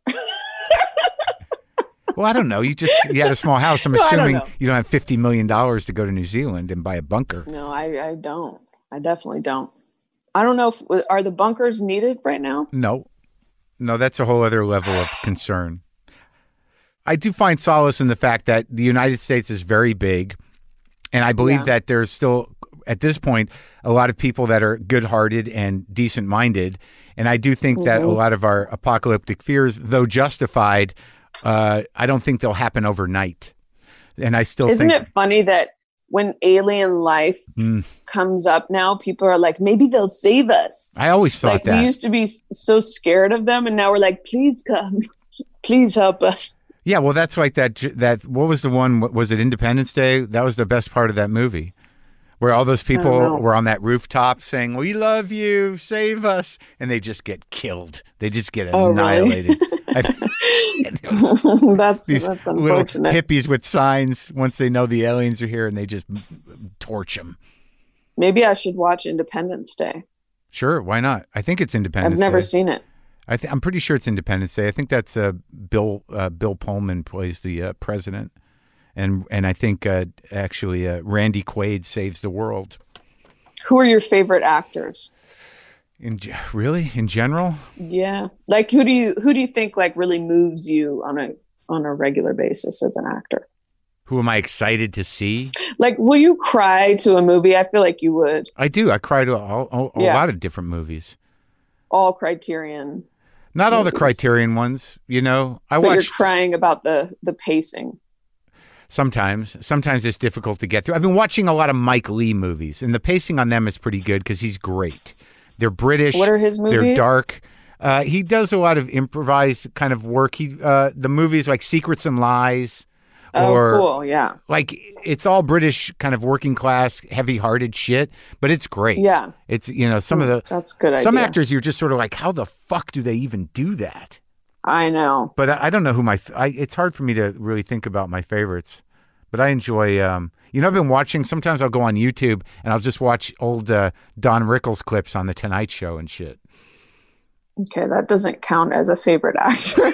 well, I don't know. You just you had a small house. I'm No, I don't assuming know. you don't have fifty million dollars to go to New Zealand and buy a bunker. No, I, I don't. I definitely don't. I don't know if are the bunkers needed right now. No, no, that's a whole other level of concern. I do find solace in the fact that the United States is very big, and I believe Yeah. that there's still, at this point, a lot of people that are good-hearted and decent-minded, and I do think that a Mhm. lot of our apocalyptic fears, though justified, uh, I don't think they'll happen overnight. And I still Isn't think... it funny that when alien life Mm. comes up now, people are like, maybe they'll save us. I always thought Like that. we used to be s- so scared of them, and now we're like, please come, please help us. Yeah, well, that's like that. That what was the one? Was it Independence Day? That was the best part of that movie, where all those know. people were on that rooftop saying, "We love you, save us," and they just get killed. They just get Oh, really? annihilated. that's These that's little unfortunate. hippies with signs once they know the aliens are here, and they just torch them. Maybe I should watch Independence Day. Sure, why not? I think it's Independence I've never Day. seen it. I th- I'm pretty sure it's Independence Day. I think that's uh, Bill uh, Bill Pullman plays the uh, president, and and I think uh, actually uh, Randy Quaid saves the world. Who are your favorite actors? In ge- really, in general, Yeah, like who do you who do you think like really moves you on a on a regular basis as an actor? who am I excited to see? Like, will you cry to a movie? I feel like you would. I do. I cry to a, a, a Yeah. lot of different movies. All Criterion. Not all the Movies. Criterion ones. You know, I But you're watch crying about the the pacing. sometimes. Sometimes it's difficult to get through. I've been watching a lot of Mike Leigh movies, and the pacing on them is pretty good because he's great. They're British. What are his movies? They're dark. Uh, he does a lot of improvised kind of work. He uh, the movies like Secrets and Lies, Oh, or cool. Yeah. like it's all British kind of working class, heavy-hearted shit, but it's great. Yeah. It's you know some of the That's a good idea. some actors you're just sort of like, how the fuck do they even do that? I know. But I, I don't know who my I, it's hard for me to really think about my favorites. But I enjoy um, you know I've been watching. Sometimes I'll go on YouTube and I'll just watch old uh, Don Rickles clips on the Tonight Show and shit. Okay, that doesn't count as a favorite actor.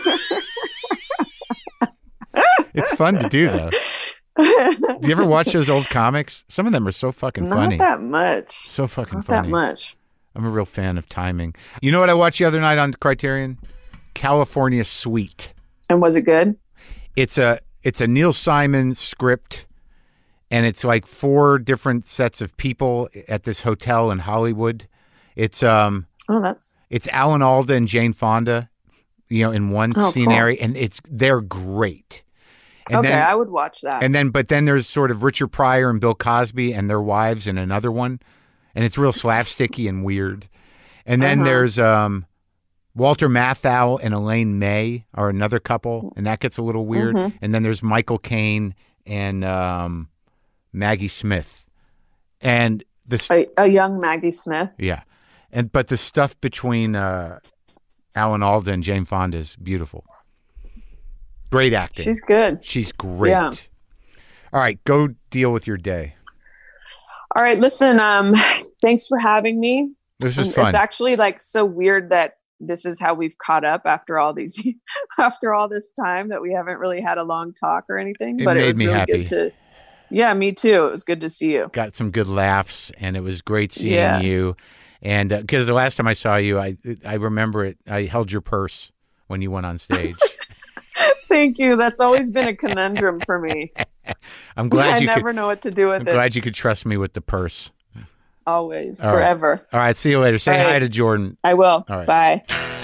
It's fun to do though. Do you ever watch those old comics? Some of them are so fucking Not funny. that much. So fucking Not funny. that much. I'm a real fan of timing. You know what I watched the other night on Criterion? California Suite. And was it good? It's a it's a Neil Simon script, and it's like four different sets of people at this hotel in Hollywood. It's um Oh, that's it's Alan Alda and Jane Fonda, you know, in one Oh, scenario, and it's they're great. And okay. then, I would watch that. and then but then there's sort of Richard Pryor and Bill Cosby and their wives in another one, and it's real slapsticky and weird. And then Uh-huh. there's um Walter Matthau and Elaine May are another couple, and that gets a little weird. Mhm. And then there's Michael Caine and um, Maggie Smith, and the a, a young Maggie Smith. yeah, and but the stuff between uh, Alan Alda and Jane Fonda is beautiful. Great acting. She's good. She's great. Yeah. All right, go deal with your day. All right, listen. Um, thanks for having me. This was Um, fun. It's actually like so weird that this is how we've caught up after all these after all this time that we haven't really had a long talk or anything. It but made it was me really happy. good to. Yeah, me too. It was good to see you. Got some good laughs, and it was great seeing Yeah. you. And because the last time I saw you, I I remember it. I held your purse when you went on stage. Thank you. That's always been a conundrum for me. I'm glad I you never could. know what to do I'm with it. glad you could trust me with the purse. Always, All right. forever. All right, see you later. Say All hi right. to Jordan. I will. All right. Bye.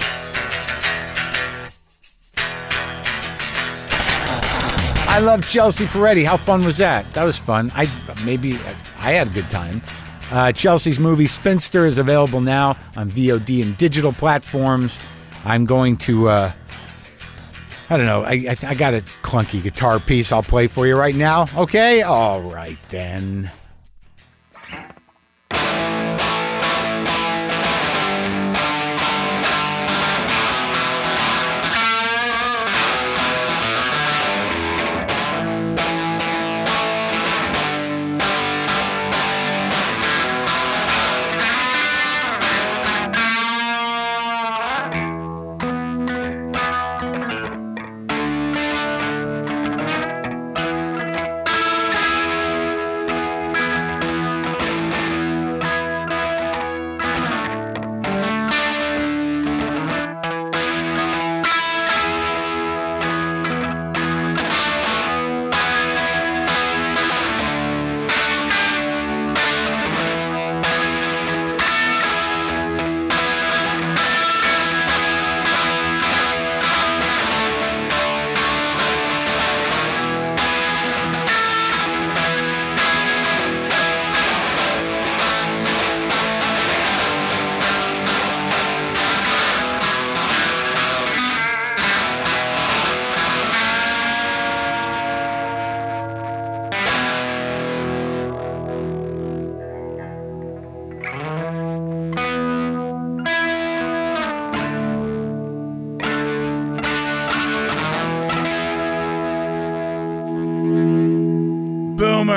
I love Chelsea Peretti. How fun was that? That was fun. I maybe I had a good time. Uh, Chelsea's movie Spinster is available now on V O D and digital platforms. I'm going to. Uh, I don't know. I, I I got a clunky guitar piece I'll play for you right now. Okay. All right then.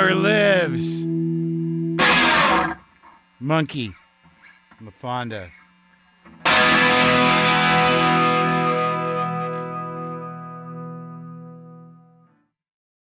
power lives. Monkey. LaFonda.